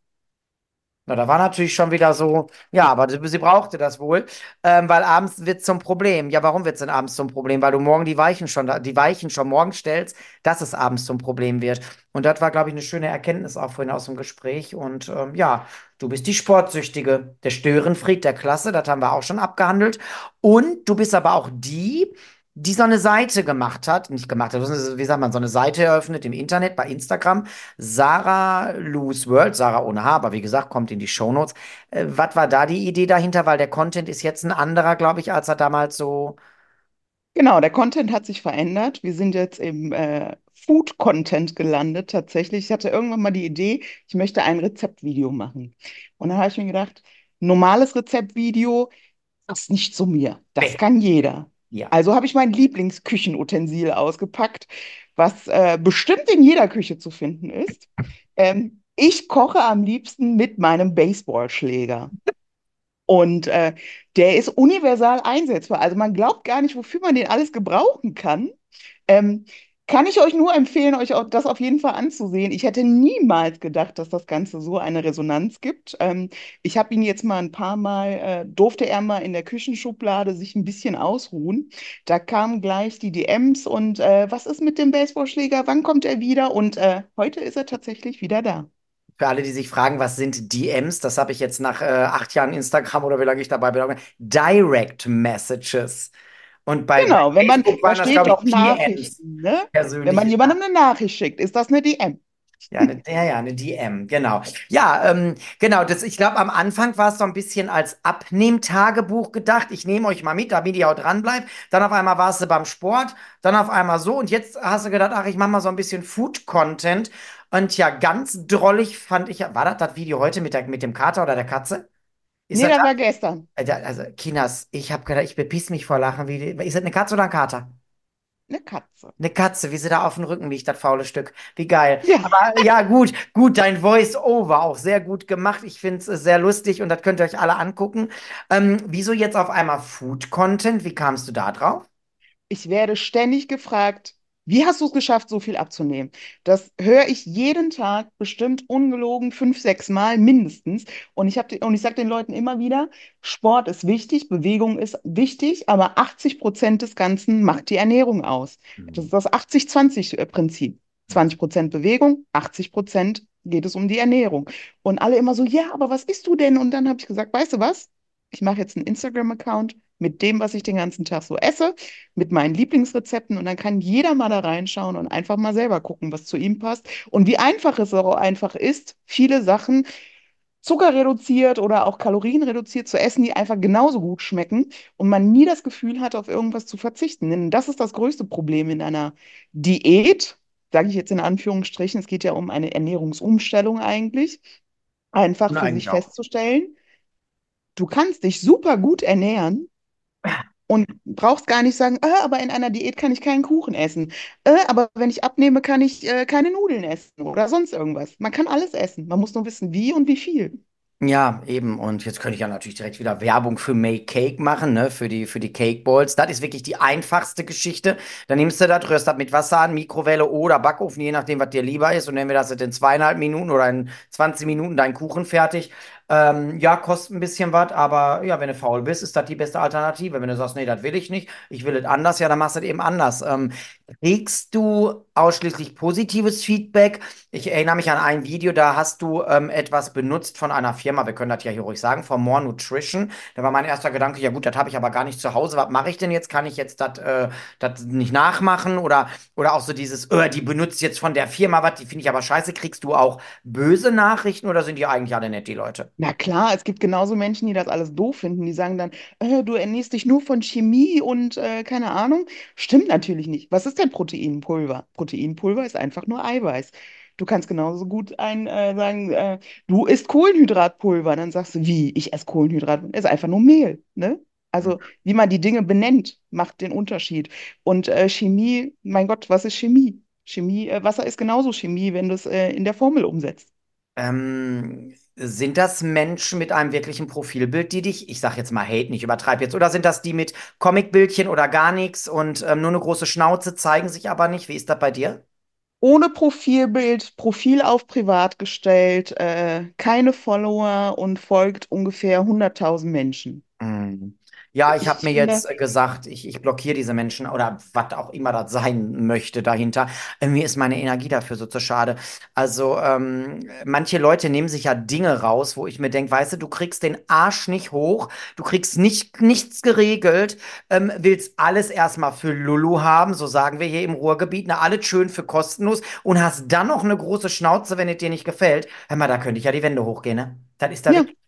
Na, da war natürlich schon wieder so, ja, aber sie, sie brauchte das wohl, ähm, weil abends wird zum Problem. Ja, warum wird es denn abends zum Problem? Weil du morgen die Weichen schon, da- die Weichen schon morgen stellst, dass es abends zum Problem wird. Und das war, glaube ich, eine schöne Erkenntnis auch vorhin aus dem Gespräch. Und ähm, ja, du bist die Sportsüchtige, der Störenfried der Klasse, das haben wir auch schon abgehandelt. Und du bist aber auch die, die so eine Seite gemacht hat, nicht gemacht hat, wie sagt man, so eine Seite eröffnet im Internet, bei Instagram. Sarah Lou's World, Sarah ohne H, aber wie gesagt, kommt in die Shownotes. Äh, was war da die Idee dahinter? Weil der Content ist jetzt ein anderer, glaube ich, als er damals so. Genau, der Content hat sich verändert. Wir sind jetzt im äh, Food-Content gelandet tatsächlich. Ich hatte irgendwann mal die Idee, ich möchte ein Rezeptvideo machen. Und dann habe ich mir gedacht, normales Rezeptvideo, das ist nicht zu mir. Das Bäh. kann jeder. Ja. Also habe ich mein Lieblingsküchenutensil ausgepackt, was äh, bestimmt in jeder Küche zu finden ist. Ähm, ich koche am liebsten mit meinem Baseballschläger. Und äh, der ist universal einsetzbar. Also man glaubt gar nicht, wofür man den alles gebrauchen kann. Ähm, Kann ich euch nur empfehlen, euch auch das auf jeden Fall anzusehen. Ich hätte niemals gedacht, dass das Ganze so eine Resonanz gibt. Ähm, ich habe ihn jetzt mal ein paar Mal, äh, durfte er mal in der Küchenschublade sich ein bisschen ausruhen. Da kamen gleich die D Ms und äh, was ist mit dem Baseballschläger? Wann kommt er wieder? Und äh, heute ist er tatsächlich wieder da. Für alle, die sich fragen, was sind D Ms, das habe ich jetzt nach äh, acht Jahren Instagram oder wie lange ich dabei bin, Direct Messages. Und bei, bei Genau, wenn man, Facebook da waren das, steht glaube ich, auch P Ms, Nachrichten, ne? Wenn man persönliche. jemandem eine Nachricht schickt, ist das eine D M. Ja, eine, ja, ja, eine D M, genau. Ja, ähm, genau, das, ich glaube, am Anfang war es so ein bisschen als Abnehmtagebuch gedacht. Ich nehme euch mal mit, damit ihr auch dran bleibt. Dann auf einmal warst du beim Sport, dann auf einmal so und jetzt hast du gedacht, ach, ich mache mal so ein bisschen Food-Content. Und ja, ganz drollig fand ich, war das das Video heute mit der, mit dem Kater oder der Katze? Ist Nee, das das das? war gestern. Äh, da- Also, Kinas, ich habe gedacht, ich bepiss mich vor Lachen. Wie, die- ist das eine Katze oder ein Kater? Eine Katze. Eine Katze, wie sie da auf dem Rücken liegt, das faule Stück. Wie geil. Ja, Aber ja, gut, gut, dein Voice-Over auch sehr gut gemacht. Ich finde es sehr lustig und das könnt ihr euch alle angucken. Ähm, wieso jetzt auf einmal Food-Content? Wie kamst du da drauf? ich werde ständig gefragt, wie hast du es geschafft, so viel abzunehmen? Das höre ich jeden Tag, bestimmt ungelogen, fünf, sechs Mal mindestens. Und ich habe, und ich sage den Leuten immer wieder, Sport ist wichtig, Bewegung ist wichtig, aber achtzig Prozent des Ganzen macht die Ernährung aus. Das Hm. ist das achtzig zwanzig-Prinzip. zwanzig Prozent Bewegung, achtzig Prozent geht es um die Ernährung. Und alle immer so, ja, aber was isst du denn? Und dann habe ich gesagt, weißt du was? Ich mache jetzt einen Instagram-Account mit dem, was ich den ganzen Tag so esse, mit meinen Lieblingsrezepten und dann kann jeder mal da reinschauen und einfach mal selber gucken, was zu ihm passt und wie einfach es auch einfach ist, viele Sachen zuckerreduziert oder auch kalorienreduziert zu essen, die einfach genauso gut schmecken und man nie das Gefühl hat, auf irgendwas zu verzichten. Denn das ist das größte Problem in einer Diät, sage ich jetzt in Anführungsstrichen. Es geht ja um eine Ernährungsumstellung eigentlich, einfach Und für sich eigentlich auch. festzustellen, du kannst dich super gut ernähren und brauchst gar nicht sagen, äh, aber in einer Diät kann ich keinen Kuchen essen. Äh, aber wenn ich abnehme, kann ich äh, keine Nudeln essen oder sonst irgendwas. Man kann alles essen. Man muss nur wissen, wie und wie viel. Ja, eben. Und jetzt könnte ich ja natürlich direkt wieder Werbung für Make Cake machen, ne? Für die, für die Cake Balls. Das ist wirklich die einfachste Geschichte. Dann nimmst du das, rührst das mit Wasser an, Mikrowelle oder Backofen, je nachdem, was dir lieber ist. Und entweder hast du in zweieinhalb Minuten oder in zwanzig Minuten deinen Kuchen fertig. Ähm, ja, kostet ein bisschen was, aber ja, wenn du faul bist, ist das die beste Alternative. Wenn du sagst, nee, das will ich nicht, ich will es anders, ja, dann machst du es eben anders. Ähm, kriegst du ausschließlich positives Feedback? Ich erinnere mich an ein Video, da hast du ähm, etwas benutzt von einer Firma, wir können das ja hier ruhig sagen, von More Nutrition. Da war mein erster Gedanke, ja gut, das habe ich aber gar nicht zu Hause. Was mache ich denn jetzt? Kann ich jetzt das äh, das nicht nachmachen? Oder, oder auch so dieses, äh, die benutzt jetzt von der Firma was, die finde ich aber scheiße. Kriegst du auch böse Nachrichten oder sind die eigentlich alle nett, die Leute? Na klar, es gibt genauso Menschen, die das alles doof finden. Die sagen dann, äh, du ernährst dich nur von Chemie und äh, keine Ahnung. Stimmt natürlich nicht. Was ist denn Proteinpulver? Proteinpulver ist einfach nur Eiweiß. Du kannst genauso gut ein, äh, sagen, äh, du isst Kohlenhydratpulver. Dann sagst du, wie? Ich esse Kohlenhydrat. Es ist einfach nur Mehl, ne? Also, wie man die Dinge benennt, macht den Unterschied. Und äh, Chemie, mein Gott, was ist Chemie? Chemie, äh, Wasser ist genauso Chemie, wenn du es äh, in der Formel umsetzt. Ähm, sind das Menschen mit einem wirklichen Profilbild, die dich, ich sag jetzt mal Hate, nicht übertreib jetzt, oder sind das die mit Comicbildchen oder gar nichts und ähm, nur eine große Schnauze, zeigen sich aber nicht? Wie ist das bei dir? Ohne Profilbild, Profil auf privat gestellt, äh, keine Follower und folgt ungefähr hunderttausend Menschen. Mm. Ja, ich habe Ich mir finde, jetzt äh, gesagt, ich, ich blockiere diese Menschen oder was auch immer das sein möchte dahinter. Äh, Mir ist meine Energie dafür so zu schade. Also ähm, manche Leute nehmen sich ja Dinge raus, wo ich mir denke, weißt du, du kriegst den Arsch nicht hoch, du kriegst nicht, nichts geregelt, ähm, willst alles erstmal für Lulu haben, so sagen wir hier im Ruhrgebiet, na, alles schön für kostenlos und hast dann noch eine große Schnauze, wenn es dir nicht gefällt. Hör mal, da könnte ich ja die Wände hochgehen, ne? Das ist da ja. wirklich.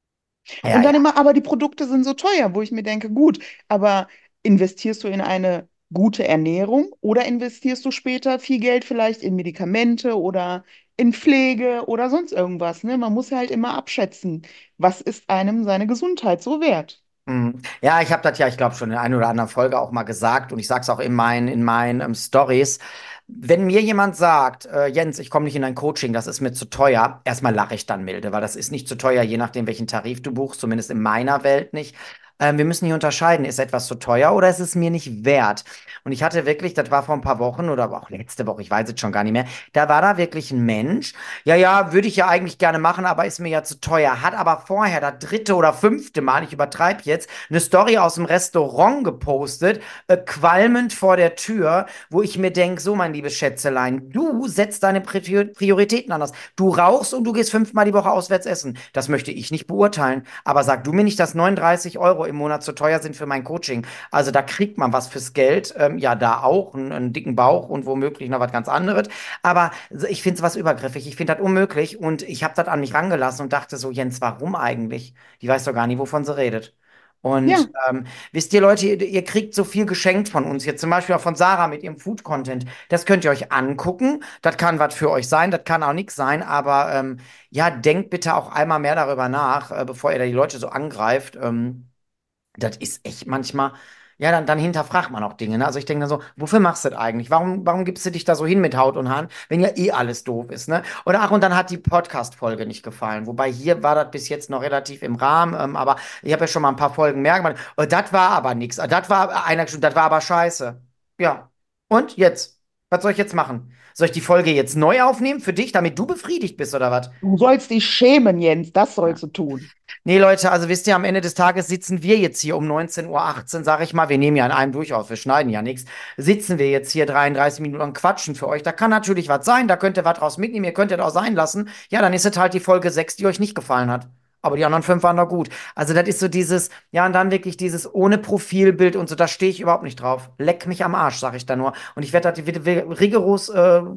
Ja, Und dann ja. immer, aber die Produkte sind so teuer, wo ich mir denke, gut, aber investierst du in eine gute Ernährung oder investierst du später viel Geld vielleicht in Medikamente oder in Pflege oder sonst irgendwas, ne? Man muss ja halt immer abschätzen, was ist einem seine Gesundheit so wert? Mhm. Ja, ich habe das ja, ich glaube, schon in einer oder anderen Folge auch mal gesagt und ich sage es auch in meinen in meinen ähm, Stories. Wenn mir jemand sagt, äh, Jens, ich komme nicht in dein Coaching, das ist mir zu teuer, erstmal lache ich dann milde, weil das ist nicht zu teuer, je nachdem, welchen Tarif du buchst, zumindest in meiner Welt nicht. Ähm, wir müssen hier unterscheiden, ist etwas zu teuer oder ist es mir nicht wert? Und ich hatte wirklich, das war vor ein paar Wochen oder auch letzte Woche, ich weiß es schon gar nicht mehr, da war da wirklich ein Mensch, ja, ja, würde ich ja eigentlich gerne machen, aber ist mir ja zu teuer. Hat aber vorher das dritte oder fünfte Mal, ich übertreibe jetzt, eine Story aus dem Restaurant gepostet, äh, qualmend vor der Tür, wo ich mir denke, so, mein liebes Schätzelein, du setzt deine Pri- Prioritäten anders. Du rauchst und du gehst fünfmal die Woche auswärts essen. Das möchte ich nicht beurteilen. Aber sag du mir nicht, dass neununddreißig Euro im Monat zu teuer sind für mein Coaching. Also da kriegt man was fürs Geld. Ähm, ja, da auch, einen, einen dicken Bauch und womöglich noch was ganz anderes. Aber so, ich finde es was übergriffig. Ich finde das unmöglich. Und ich habe das an mich rangelassen und dachte so, Jens, warum eigentlich? Die weiß doch gar nicht, wovon sie redet. Und Ja, ähm, wisst ihr, Leute, ihr, ihr kriegt so viel geschenkt von uns. Jetzt zum Beispiel auch von Sarah mit ihrem Food-Content. Das könnt ihr euch angucken. Das kann was für euch sein, das kann auch nichts sein. Aber ähm, ja, denkt bitte auch einmal mehr darüber nach, äh, bevor ihr da die Leute so angreift. Ähm, das ist echt manchmal, ja, dann, dann hinterfragt man auch Dinge. Ne? Also ich denke dann so, wofür machst du das eigentlich? Warum, warum gibst du dich da so hin mit Haut und Haaren, wenn ja eh alles doof ist, ne? Oder ach, und dann hat die Podcast-Folge nicht gefallen. Wobei hier war das bis jetzt noch relativ im Rahmen, ähm, aber ich habe ja schon mal ein paar Folgen mehr gemacht. Oh, das war aber nix. Das war einer, das war aber scheiße. Ja. Und jetzt? Was soll ich jetzt machen? Soll ich die Folge jetzt neu aufnehmen für dich, damit du befriedigt bist oder was? du sollst dich schämen, Jens, das sollst du tun. Nee, Leute, also wisst ihr, am Ende des Tages sitzen wir jetzt hier um neunzehn Uhr achtzehn, sag ich mal. Wir nehmen ja in einem durch auf, wir schneiden ja nichts. Sitzen wir jetzt hier dreiunddreißig Minuten und quatschen für euch. Da kann natürlich was sein, da könnt ihr was draus mitnehmen, ihr könnt es auch sein lassen. Ja, dann ist es halt die Folge sechs, die euch nicht gefallen hat. Aber die anderen fünf waren doch gut. Also, das ist so dieses, ja, und dann wirklich dieses ohne Profilbild und so, da stehe ich überhaupt nicht drauf. Leck mich am Arsch, sag ich da nur. Und ich werde das rigoros äh,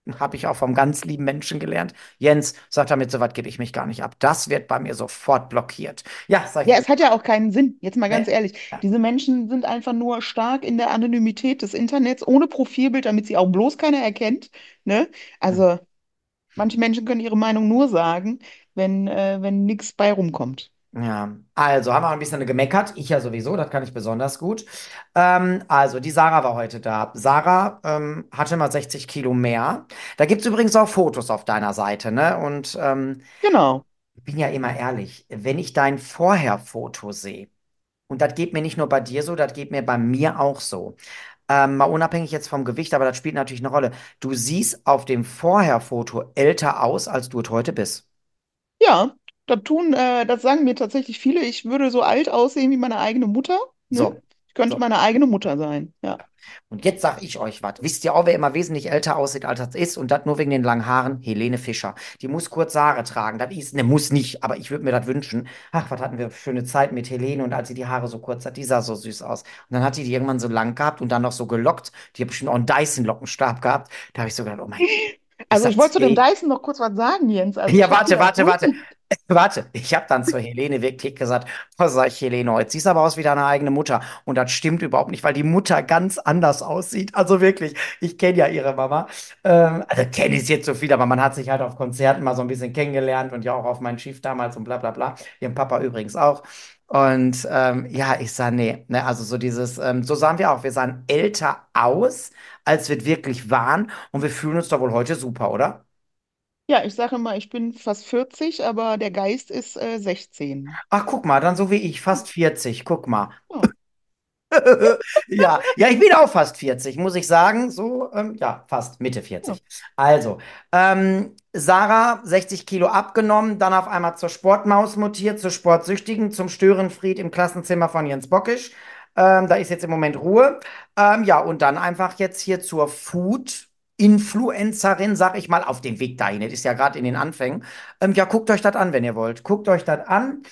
Habe ich auch vom ganz lieben Menschen gelernt. Jens sagt damit, so was gebe ich mich gar nicht ab. Das wird bei mir sofort blockiert. Ja, sag Ja, ich, es hat ja auch keinen Sinn. Jetzt mal ganz ne? ehrlich. Diese Menschen sind einfach nur stark in der Anonymität des Internets, ohne Profilbild, damit sie auch bloß keiner erkennt. Ne? Also, manche Menschen können ihre Meinung nur sagen, wenn, äh, wenn nichts bei rumkommt. Ja, also haben wir ein bisschen gemeckert. Ich ja sowieso, das kann ich besonders gut. Ähm, also, die Sarah war heute da. Sarah ähm, hatte mal sechzig Kilo mehr. Da gibt es übrigens auch Fotos auf deiner Seite, ne? Und ähm, Genau. ich bin ja immer ehrlich, wenn ich dein Vorher-Foto sehe, und das geht mir nicht nur bei dir so, das geht mir bei mir auch so. Ähm, mal unabhängig jetzt vom Gewicht, aber das spielt natürlich eine Rolle. Du siehst auf dem Vorher-Foto älter aus, als du es heute bist. Ja, das tun, äh, das sagen mir tatsächlich viele. Ich würde so alt aussehen wie meine eigene Mutter. Ne? So. Ich könnte So. meine eigene Mutter sein. Ja. Und jetzt sag ich euch was. Wisst ihr auch, wer immer wesentlich älter aussieht, als das ist? Und das nur wegen den langen Haaren? Helene Fischer. Die muss kurze Haare tragen. Das ist, ne, muss nicht, aber ich würde mir das wünschen. Ach, was hatten wir für eine Zeit mit Helene und als sie die Haare so kurz hat, die sah so süß aus. Und dann hat die die irgendwann so lang gehabt und dann noch so gelockt. Die hat bestimmt auch einen Dyson-Lockenstab gehabt. Da habe ich so gedacht, oh mein Gott, ist Also das ich wollte zu dem je. Dyson noch kurz was sagen, Jens. Also Ja, ich habe warte, ja warte, durch warte. die. Warte, ich habe dann zu Helene wirklich gesagt, was sag ich, Helene, heute siehst du aber aus wie deine eigene Mutter. Und das stimmt überhaupt nicht, weil die Mutter ganz anders aussieht. Also wirklich, ich kenne ja ihre Mama. Ähm, also kenne ich jetzt so viel, aber man hat sich halt auf Konzerten mal so ein bisschen kennengelernt und ja auch auf mein Schiff damals und bla bla bla. Ihren Papa übrigens auch. Und ähm, ja, ich sah, nee, ne, also so dieses, ähm, so sahen wir auch. Wir sahen älter aus, als wir wirklich waren. Und wir fühlen uns doch wohl heute super, oder? Ja, ich sage immer, ich bin fast vierzig, aber der Geist ist äh, sechzehn. Ach, guck mal, dann so wie ich, fast vierzig, guck mal. Ja, Ja, ja, ich bin auch fast vierzig, muss ich sagen. So, ähm, ja, fast Mitte ja. vierzig. Also, ähm, Sarah, sechzig Kilo abgenommen, dann auf einmal zur Sportmaus mutiert, zur Sportsüchtigen, zum Störenfried im Klassenzimmer von Jens Bockisch. Ähm, da ist jetzt im Moment Ruhe. Ähm, ja, und dann einfach jetzt hier zur Food-Influencerin, sag ich mal, auf dem Weg dahin. Das ist ja gerade in den Anfängen. Ähm, ja, guckt euch das an, wenn ihr wollt. Guckt euch das an.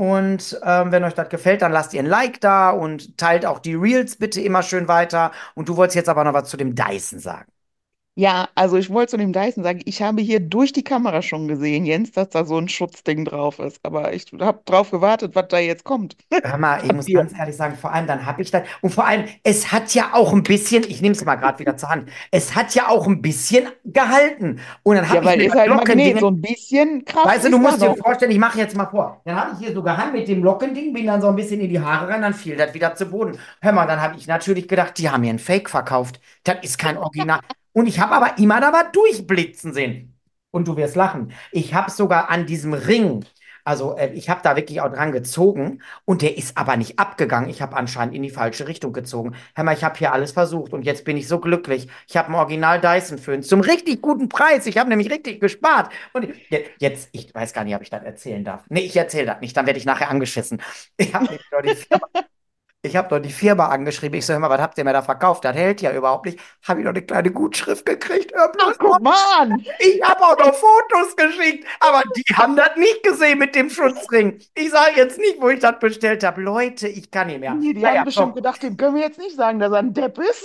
Und ähm, wenn euch das gefällt, dann lasst ihr ein Like da und teilt auch die Reels bitte immer schön weiter. Und du wolltest jetzt aber noch was zu dem Dyson sagen. Ja, also ich wollte zu dem Dyson sagen, ich habe hier durch die Kamera schon gesehen, Jens, dass da so ein Schutzding drauf ist. Aber ich habe drauf gewartet, was da jetzt kommt. Hör mal, ich Habt muss ihr? ganz ehrlich sagen, vor allem dann habe ich das. Und vor allem, es hat ja auch ein bisschen, ich nehme es mal gerade wieder zur Hand, es hat ja auch ein bisschen gehalten. Und dann Ja, habe ich weil mir ist das halt Magnet, so Lockending. ein bisschen Kraft Weißt du, du ist da musst dir noch. vorstellen, ich mache jetzt mal vor. Dann habe ich hier so gehangen mit dem Lockending, bin dann so ein bisschen in die Haare rein, dann fiel das wieder zu Boden. Hör mal, dann habe ich natürlich gedacht, die haben mir ein Fake verkauft. Das ist kein Original. Und ich habe aber immer da was durchblitzen sehen. Und du wirst lachen. Ich habe sogar an diesem Ring, also äh, ich habe da wirklich auch dran gezogen und der ist aber nicht abgegangen. Ich habe anscheinend in die falsche Richtung gezogen. Hör mal, ich habe hier alles versucht und jetzt bin ich so glücklich. Ich habe einen Original Dyson-Föhn zum richtig guten Preis. Ich habe nämlich richtig gespart. Und je- jetzt, ich weiß gar nicht, ob ich das erzählen darf. Nee, ich erzähle das nicht, dann werde ich nachher angeschissen. Ich habe nämlich noch die Firma, ich habe doch die Firma angeschrieben. Ich so, hör mal, was habt ihr mir da verkauft? Das hält ja überhaupt nicht. Habe ich noch eine kleine Gutschrift gekriegt. Hör Ach, bloß guck auf. mal an! Ich habe auch noch Fotos geschickt, aber die haben das nicht gesehen mit dem Schutzring. Ich sage jetzt nicht, wo ich das bestellt habe. Leute, ich kann nicht mehr. Nee, die haben Naja, bestimmt komm. gedacht, dem können wir jetzt nicht sagen, dass er ein Depp ist.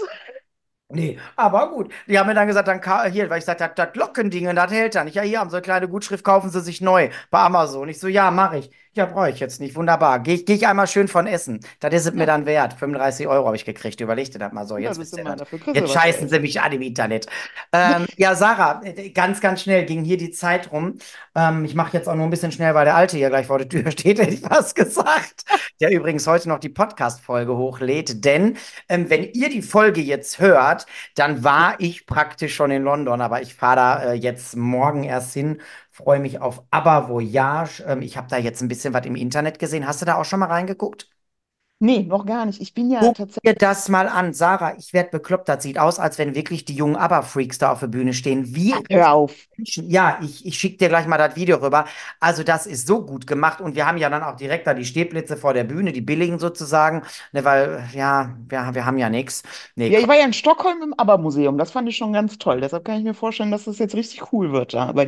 Nee, aber gut. Die haben mir dann gesagt, dann ka- hier, weil ich sagte, das, das Lockending, das hält dann. Ich, ja, hier haben sie eine kleine Gutschrift, kaufen Sie sich neu bei Amazon. Ich so, ja, mache ich. Ja, brauche ich jetzt nicht. Wunderbar. Gehe ich, geh ich einmal schön von essen. Das ist es mir Ja, dann wert. fünfunddreißig Euro habe ich gekriegt. Überleg dir das mal so. da Jetzt bist wisst du ihr mal, das. dafür kriegst du Jetzt was zu scheißen sie essen. mich an im Internet. Ähm, ja, Sarah, äh, ganz, ganz schnell ging hier die Zeit rum. Ähm, ich mache jetzt auch nur ein bisschen schnell, weil der Alte hier gleich vor der Tür steht, hätte ich was gesagt. Der übrigens heute noch die Podcast-Folge hochlädt. Denn ähm, wenn ihr die Folge jetzt hört, dann war ich praktisch schon in London, aber ich fahre da äh, jetzt morgen erst hin. Freue mich auf Aber Voyage. Ähm, ich habe da jetzt ein bisschen was im Internet gesehen. Hast du da auch schon mal reingeguckt? Nee, noch gar nicht. Ich bin ja Guck tatsächlich. dir das mal an, Sarah. Ich werde bekloppt. Das sieht aus, als wenn wirklich die jungen ABBA-Freaks da auf der Bühne stehen. Wie Ach, hör auf. Menschen. Ja, ich, ich schicke dir gleich mal das Video rüber. Also, das ist so gut gemacht. Und wir haben ja dann auch direkt da die Stehplätze vor der Bühne, die billigen sozusagen. Ne, weil, ja, wir, wir haben ja nichts. Nee, Ja, ich komm. war ja in Stockholm im ABBA-Museum. Das fand ich schon ganz toll. Deshalb kann ich mir vorstellen, dass das jetzt richtig cool wird da bei dir. Ja,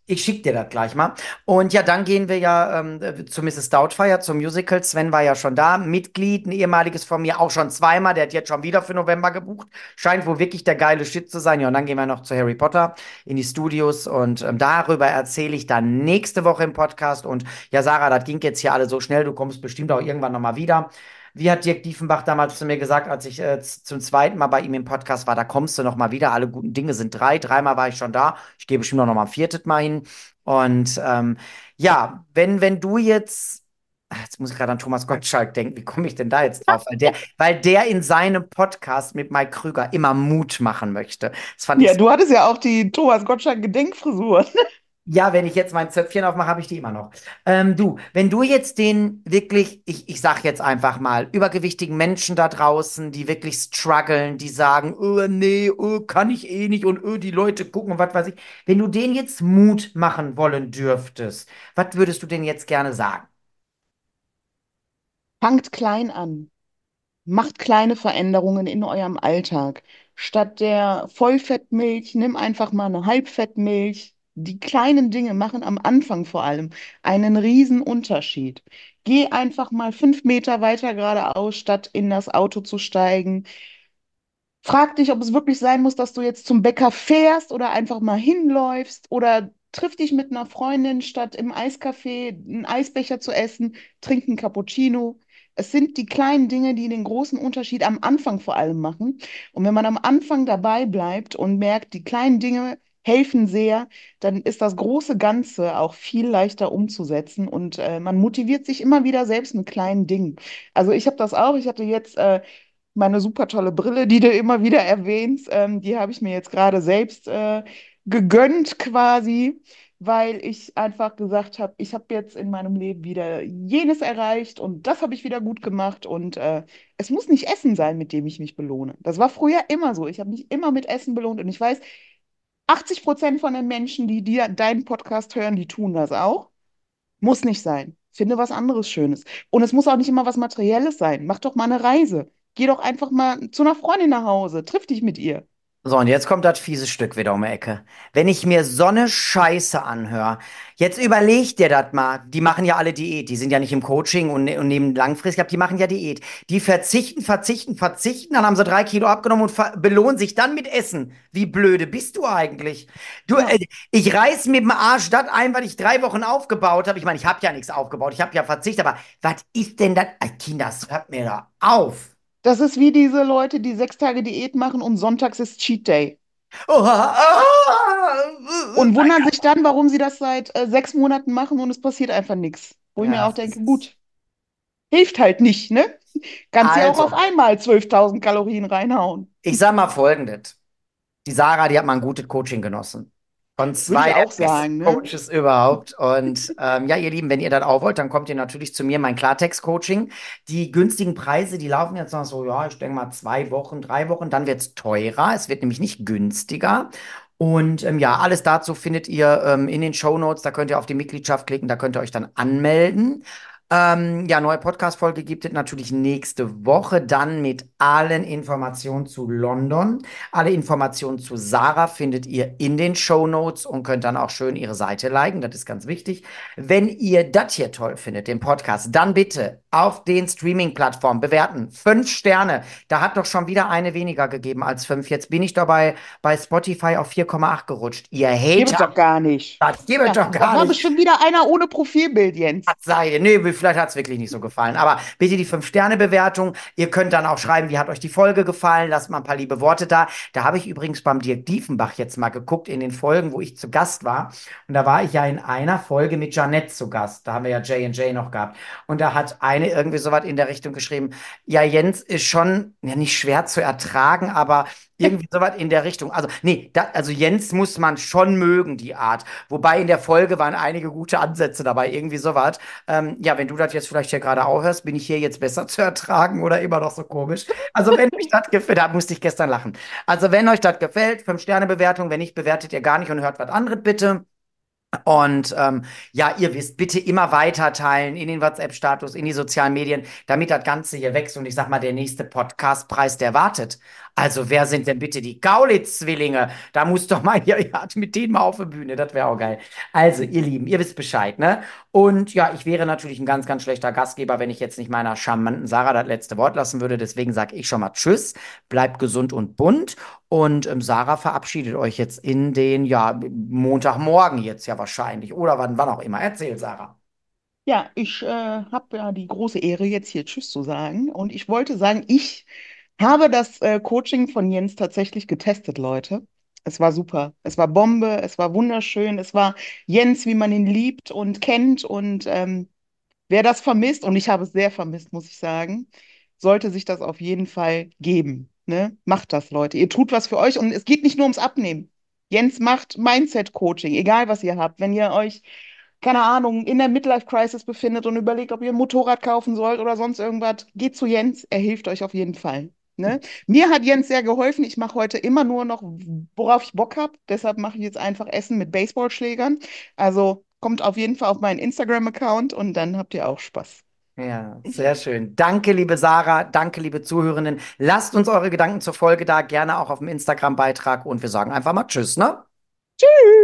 Ich schick dir das gleich mal. Und ja, dann gehen wir ja ähm, äh, zu Misses Doubtfire, zum Musical. Sven war ja schon da, Mitglied, ein ehemaliges von mir, auch schon zweimal. Der hat jetzt schon wieder für November gebucht. Scheint wohl wirklich der geile Shit zu sein. Ja, und dann gehen wir noch zu Harry Potter in die Studios. Und ähm, darüber erzähle ich dann nächste Woche im Podcast. Und ja, Sarah, das ging jetzt hier alle so schnell. Du kommst bestimmt auch irgendwann nochmal wieder. Wie hat Dirk Diefenbach damals zu mir gesagt, als ich äh, z- zum zweiten Mal bei ihm im Podcast war, da kommst du noch mal wieder. Alle guten Dinge sind drei. Dreimal war ich schon da. Ich gehe bestimmt noch mal ein viertes Mal hin. Und ähm, ja, wenn, wenn du jetzt, ach, jetzt muss ich gerade an Thomas Gottschalk denken, wie komme ich denn da jetzt drauf? Weil der, weil der in seinem Podcast mit Mike Krüger immer Mut machen möchte. Das fand ich Ja, so. du hattest ja auch die Thomas Gottschalk-Gedenkfrisur. Ja, wenn ich jetzt mein Zöpfchen aufmache, habe ich die immer noch. Ähm, du, wenn du jetzt den wirklich, ich, ich sag jetzt einfach mal, übergewichtigen Menschen da draußen, die wirklich strugglen, die sagen, oh, nee, oh, kann ich eh nicht und oh, die Leute gucken und was weiß ich, wenn du denen jetzt Mut machen wollen dürftest, was würdest du denen jetzt gerne sagen? Fangt klein an. Macht kleine Veränderungen in eurem Alltag. Statt der Vollfettmilch, nimm einfach mal eine Halbfettmilch. Die kleinen Dinge machen am Anfang vor allem einen riesen Unterschied. Geh einfach mal fünf Meter weiter geradeaus, statt in das Auto zu steigen. Frag dich, ob es wirklich sein muss, dass du jetzt zum Bäcker fährst oder einfach mal hinläufst oder triff dich mit einer Freundin, statt im Eiscafé einen Eisbecher zu essen, trink einen Cappuccino. Es sind die kleinen Dinge, die den großen Unterschied am Anfang vor allem machen. Und wenn man am Anfang dabei bleibt und merkt, die kleinen Dinge helfen sehr, dann ist das große Ganze auch viel leichter umzusetzen und äh, man motiviert sich immer wieder selbst mit kleinen Dingen. Also ich habe das auch. Ich hatte jetzt äh, meine super tolle Brille, die du immer wieder erwähnst, ähm, die habe ich mir jetzt gerade selbst äh, gegönnt quasi, weil ich einfach gesagt habe, ich habe jetzt in meinem Leben wieder jenes erreicht und das habe ich wieder gut gemacht und äh, es muss nicht Essen sein, mit dem ich mich belohne. Das war früher immer so. Ich habe mich immer mit Essen belohnt und ich weiß, achtzig Prozent von den Menschen, die dir deinen Podcast hören, die tun das auch. Muss nicht sein. Finde was anderes Schönes. Und es muss auch nicht immer was Materielles sein. Mach doch mal eine Reise. Geh doch einfach mal zu einer Freundin nach Hause. Triff dich mit ihr. So, und jetzt kommt das fiese Stück wieder um die Ecke. Wenn ich mir so eine Scheiße anhöre, jetzt überleg dir das mal. Die machen ja alle Diät. Die sind ja nicht im Coaching und, und nehmen langfristig ab. Die machen ja Diät. Die verzichten, verzichten, verzichten. Dann haben sie drei Kilo abgenommen und ver- belohnen sich dann mit Essen. Wie blöde bist du eigentlich? Du, Ja, äh, ich reiß mit dem Arsch das ein, was ich drei Wochen aufgebaut habe. Ich meine, ich habe ja nichts aufgebaut. Ich habe ja verzichtet. Aber was ist denn das? Äh, Kinder, das hört mir da auf. das ist wie diese Leute, die sechs Tage Diät machen und sonntags ist Cheat Day. Oha, Und ah, wundern sich dann, warum sie das seit äh, sechs Monaten machen und es passiert einfach nichts. Wo ich mir ja, auch es denke, ist. gut, hilft halt nicht, ne? Kannst ja auch auf Also, einmal zwölftausend Kalorien reinhauen. ich sag mal Folgendes. Die Sarah, die hat mal ein gutes Coaching genossen. Von Würde zwei ich der auch besten sagen, ne? Coaches überhaupt. Und ähm, ja, ihr Lieben, wenn ihr das auch wollt, dann kommt ihr natürlich zu mir, mein Klartext-Coaching. Die günstigen Preise, die laufen jetzt noch so, ja, ich denke mal zwei Wochen, drei Wochen, dann wird's teurer. Es wird nämlich nicht günstiger. Und ähm, ja, alles dazu findet ihr ähm, in den Shownotes. Da könnt ihr auf die Mitgliedschaft klicken, da könnt ihr euch dann anmelden. Ähm, ja, neue Podcast-Folge gibt es natürlich nächste Woche, dann mit allen Informationen zu London. Alle Informationen zu Sarah findet ihr in den Shownotes und könnt dann auch schön ihre Seite liken. Das ist ganz wichtig. Wenn ihr das hier toll findet, den Podcast, dann bitte auf den Streaming-Plattformen bewerten. Fünf Sterne. Da hat doch schon wieder eine weniger gegeben als fünf. Jetzt bin ich dabei bei Spotify auf vier Komma acht gerutscht. Ihr Gibt es Hater, doch gar nicht. das gibt es Ja, doch das gar war nicht. bestimmt wieder einer ohne Profilbild, Jens. Sei, nee, vielleicht hat es wirklich nicht so gefallen. Aber bitte die Fünf-Sterne-Bewertung. Ihr könnt dann auch schreiben, wie hat euch die Folge gefallen. Lasst mal ein paar liebe Worte da. Da habe ich übrigens beim Dirk Diefenbach jetzt mal geguckt in den Folgen, wo ich zu Gast war. Und da war ich ja in einer Folge mit Janette zu Gast. Da haben wir ja J and J noch gehabt. Und da hat eine irgendwie so was in der Richtung geschrieben. Ja, Jens ist schon, ja, nicht schwer zu ertragen, aber irgendwie so was in der Richtung. Also, nee, da, also Jens muss man schon mögen, die Art. Wobei in der Folge waren einige gute Ansätze dabei, irgendwie sowas. Ähm, ja, wenn du das jetzt vielleicht hier gerade auch hörst, bin ich hier jetzt besser zu ertragen oder immer noch so komisch? Also, wenn euch das gefällt, da musste ich gestern lachen. Also, wenn euch das gefällt, Fünf-Sterne-Bewertung, wenn nicht, bewertet ihr gar nicht und hört was anderes bitte. Und ähm, ja, ihr wisst, bitte immer weiter teilen in den WhatsApp-Status, in die sozialen Medien, damit das Ganze hier wächst. Und ich sag mal, der nächste Podcastpreis, der wartet. Also, wer sind denn bitte die Gaulitz-Zwillinge? Da muss doch mal hier, ja, mit denen mal auf der Bühne, das wäre auch geil. Also, ihr Lieben, ihr wisst Bescheid, ne? Und ja, ich wäre natürlich ein ganz, ganz schlechter Gastgeber, wenn ich jetzt nicht meiner charmanten Sarah das letzte Wort lassen würde. Deswegen sage ich schon mal Tschüss, bleibt gesund und bunt. Und ähm, Sarah verabschiedet euch jetzt in den, ja, Montagmorgen jetzt ja wahrscheinlich. Oder wann, wann auch immer. Erzähl, Sarah. Ja, ich äh, habe ja die große Ehre, jetzt hier Tschüss zu sagen. Und ich wollte sagen, ich habe das äh, Coaching von Jens tatsächlich getestet, Leute. Es war super. Es war Bombe. Es war wunderschön. Es war Jens, wie man ihn liebt und kennt. Und ähm, wer das vermisst, und ich habe es sehr vermisst, muss ich sagen, sollte sich das auf jeden Fall geben. Ne? Macht das, Leute. Ihr tut was für euch und es geht nicht nur ums Abnehmen. Jens macht Mindset-Coaching, egal was ihr habt. Wenn ihr euch, keine Ahnung, in der Midlife-Crisis befindet und überlegt, ob ihr ein Motorrad kaufen sollt oder sonst irgendwas, geht zu Jens. Er hilft euch auf jeden Fall. Ne? Mir hat Jens sehr geholfen. Ich mache heute immer nur noch, worauf ich Bock habe. Deshalb mache ich jetzt einfach Essen mit Baseballschlägern. Also kommt auf jeden Fall auf meinen Instagram-Account und dann habt ihr auch Spaß. Ja, sehr schön. Danke, liebe Sarah. Danke, liebe Zuhörenden. Lasst uns eure Gedanken zur Folge da, gerne auch auf dem Instagram-Beitrag. Und wir sagen einfach mal Tschüss, ne?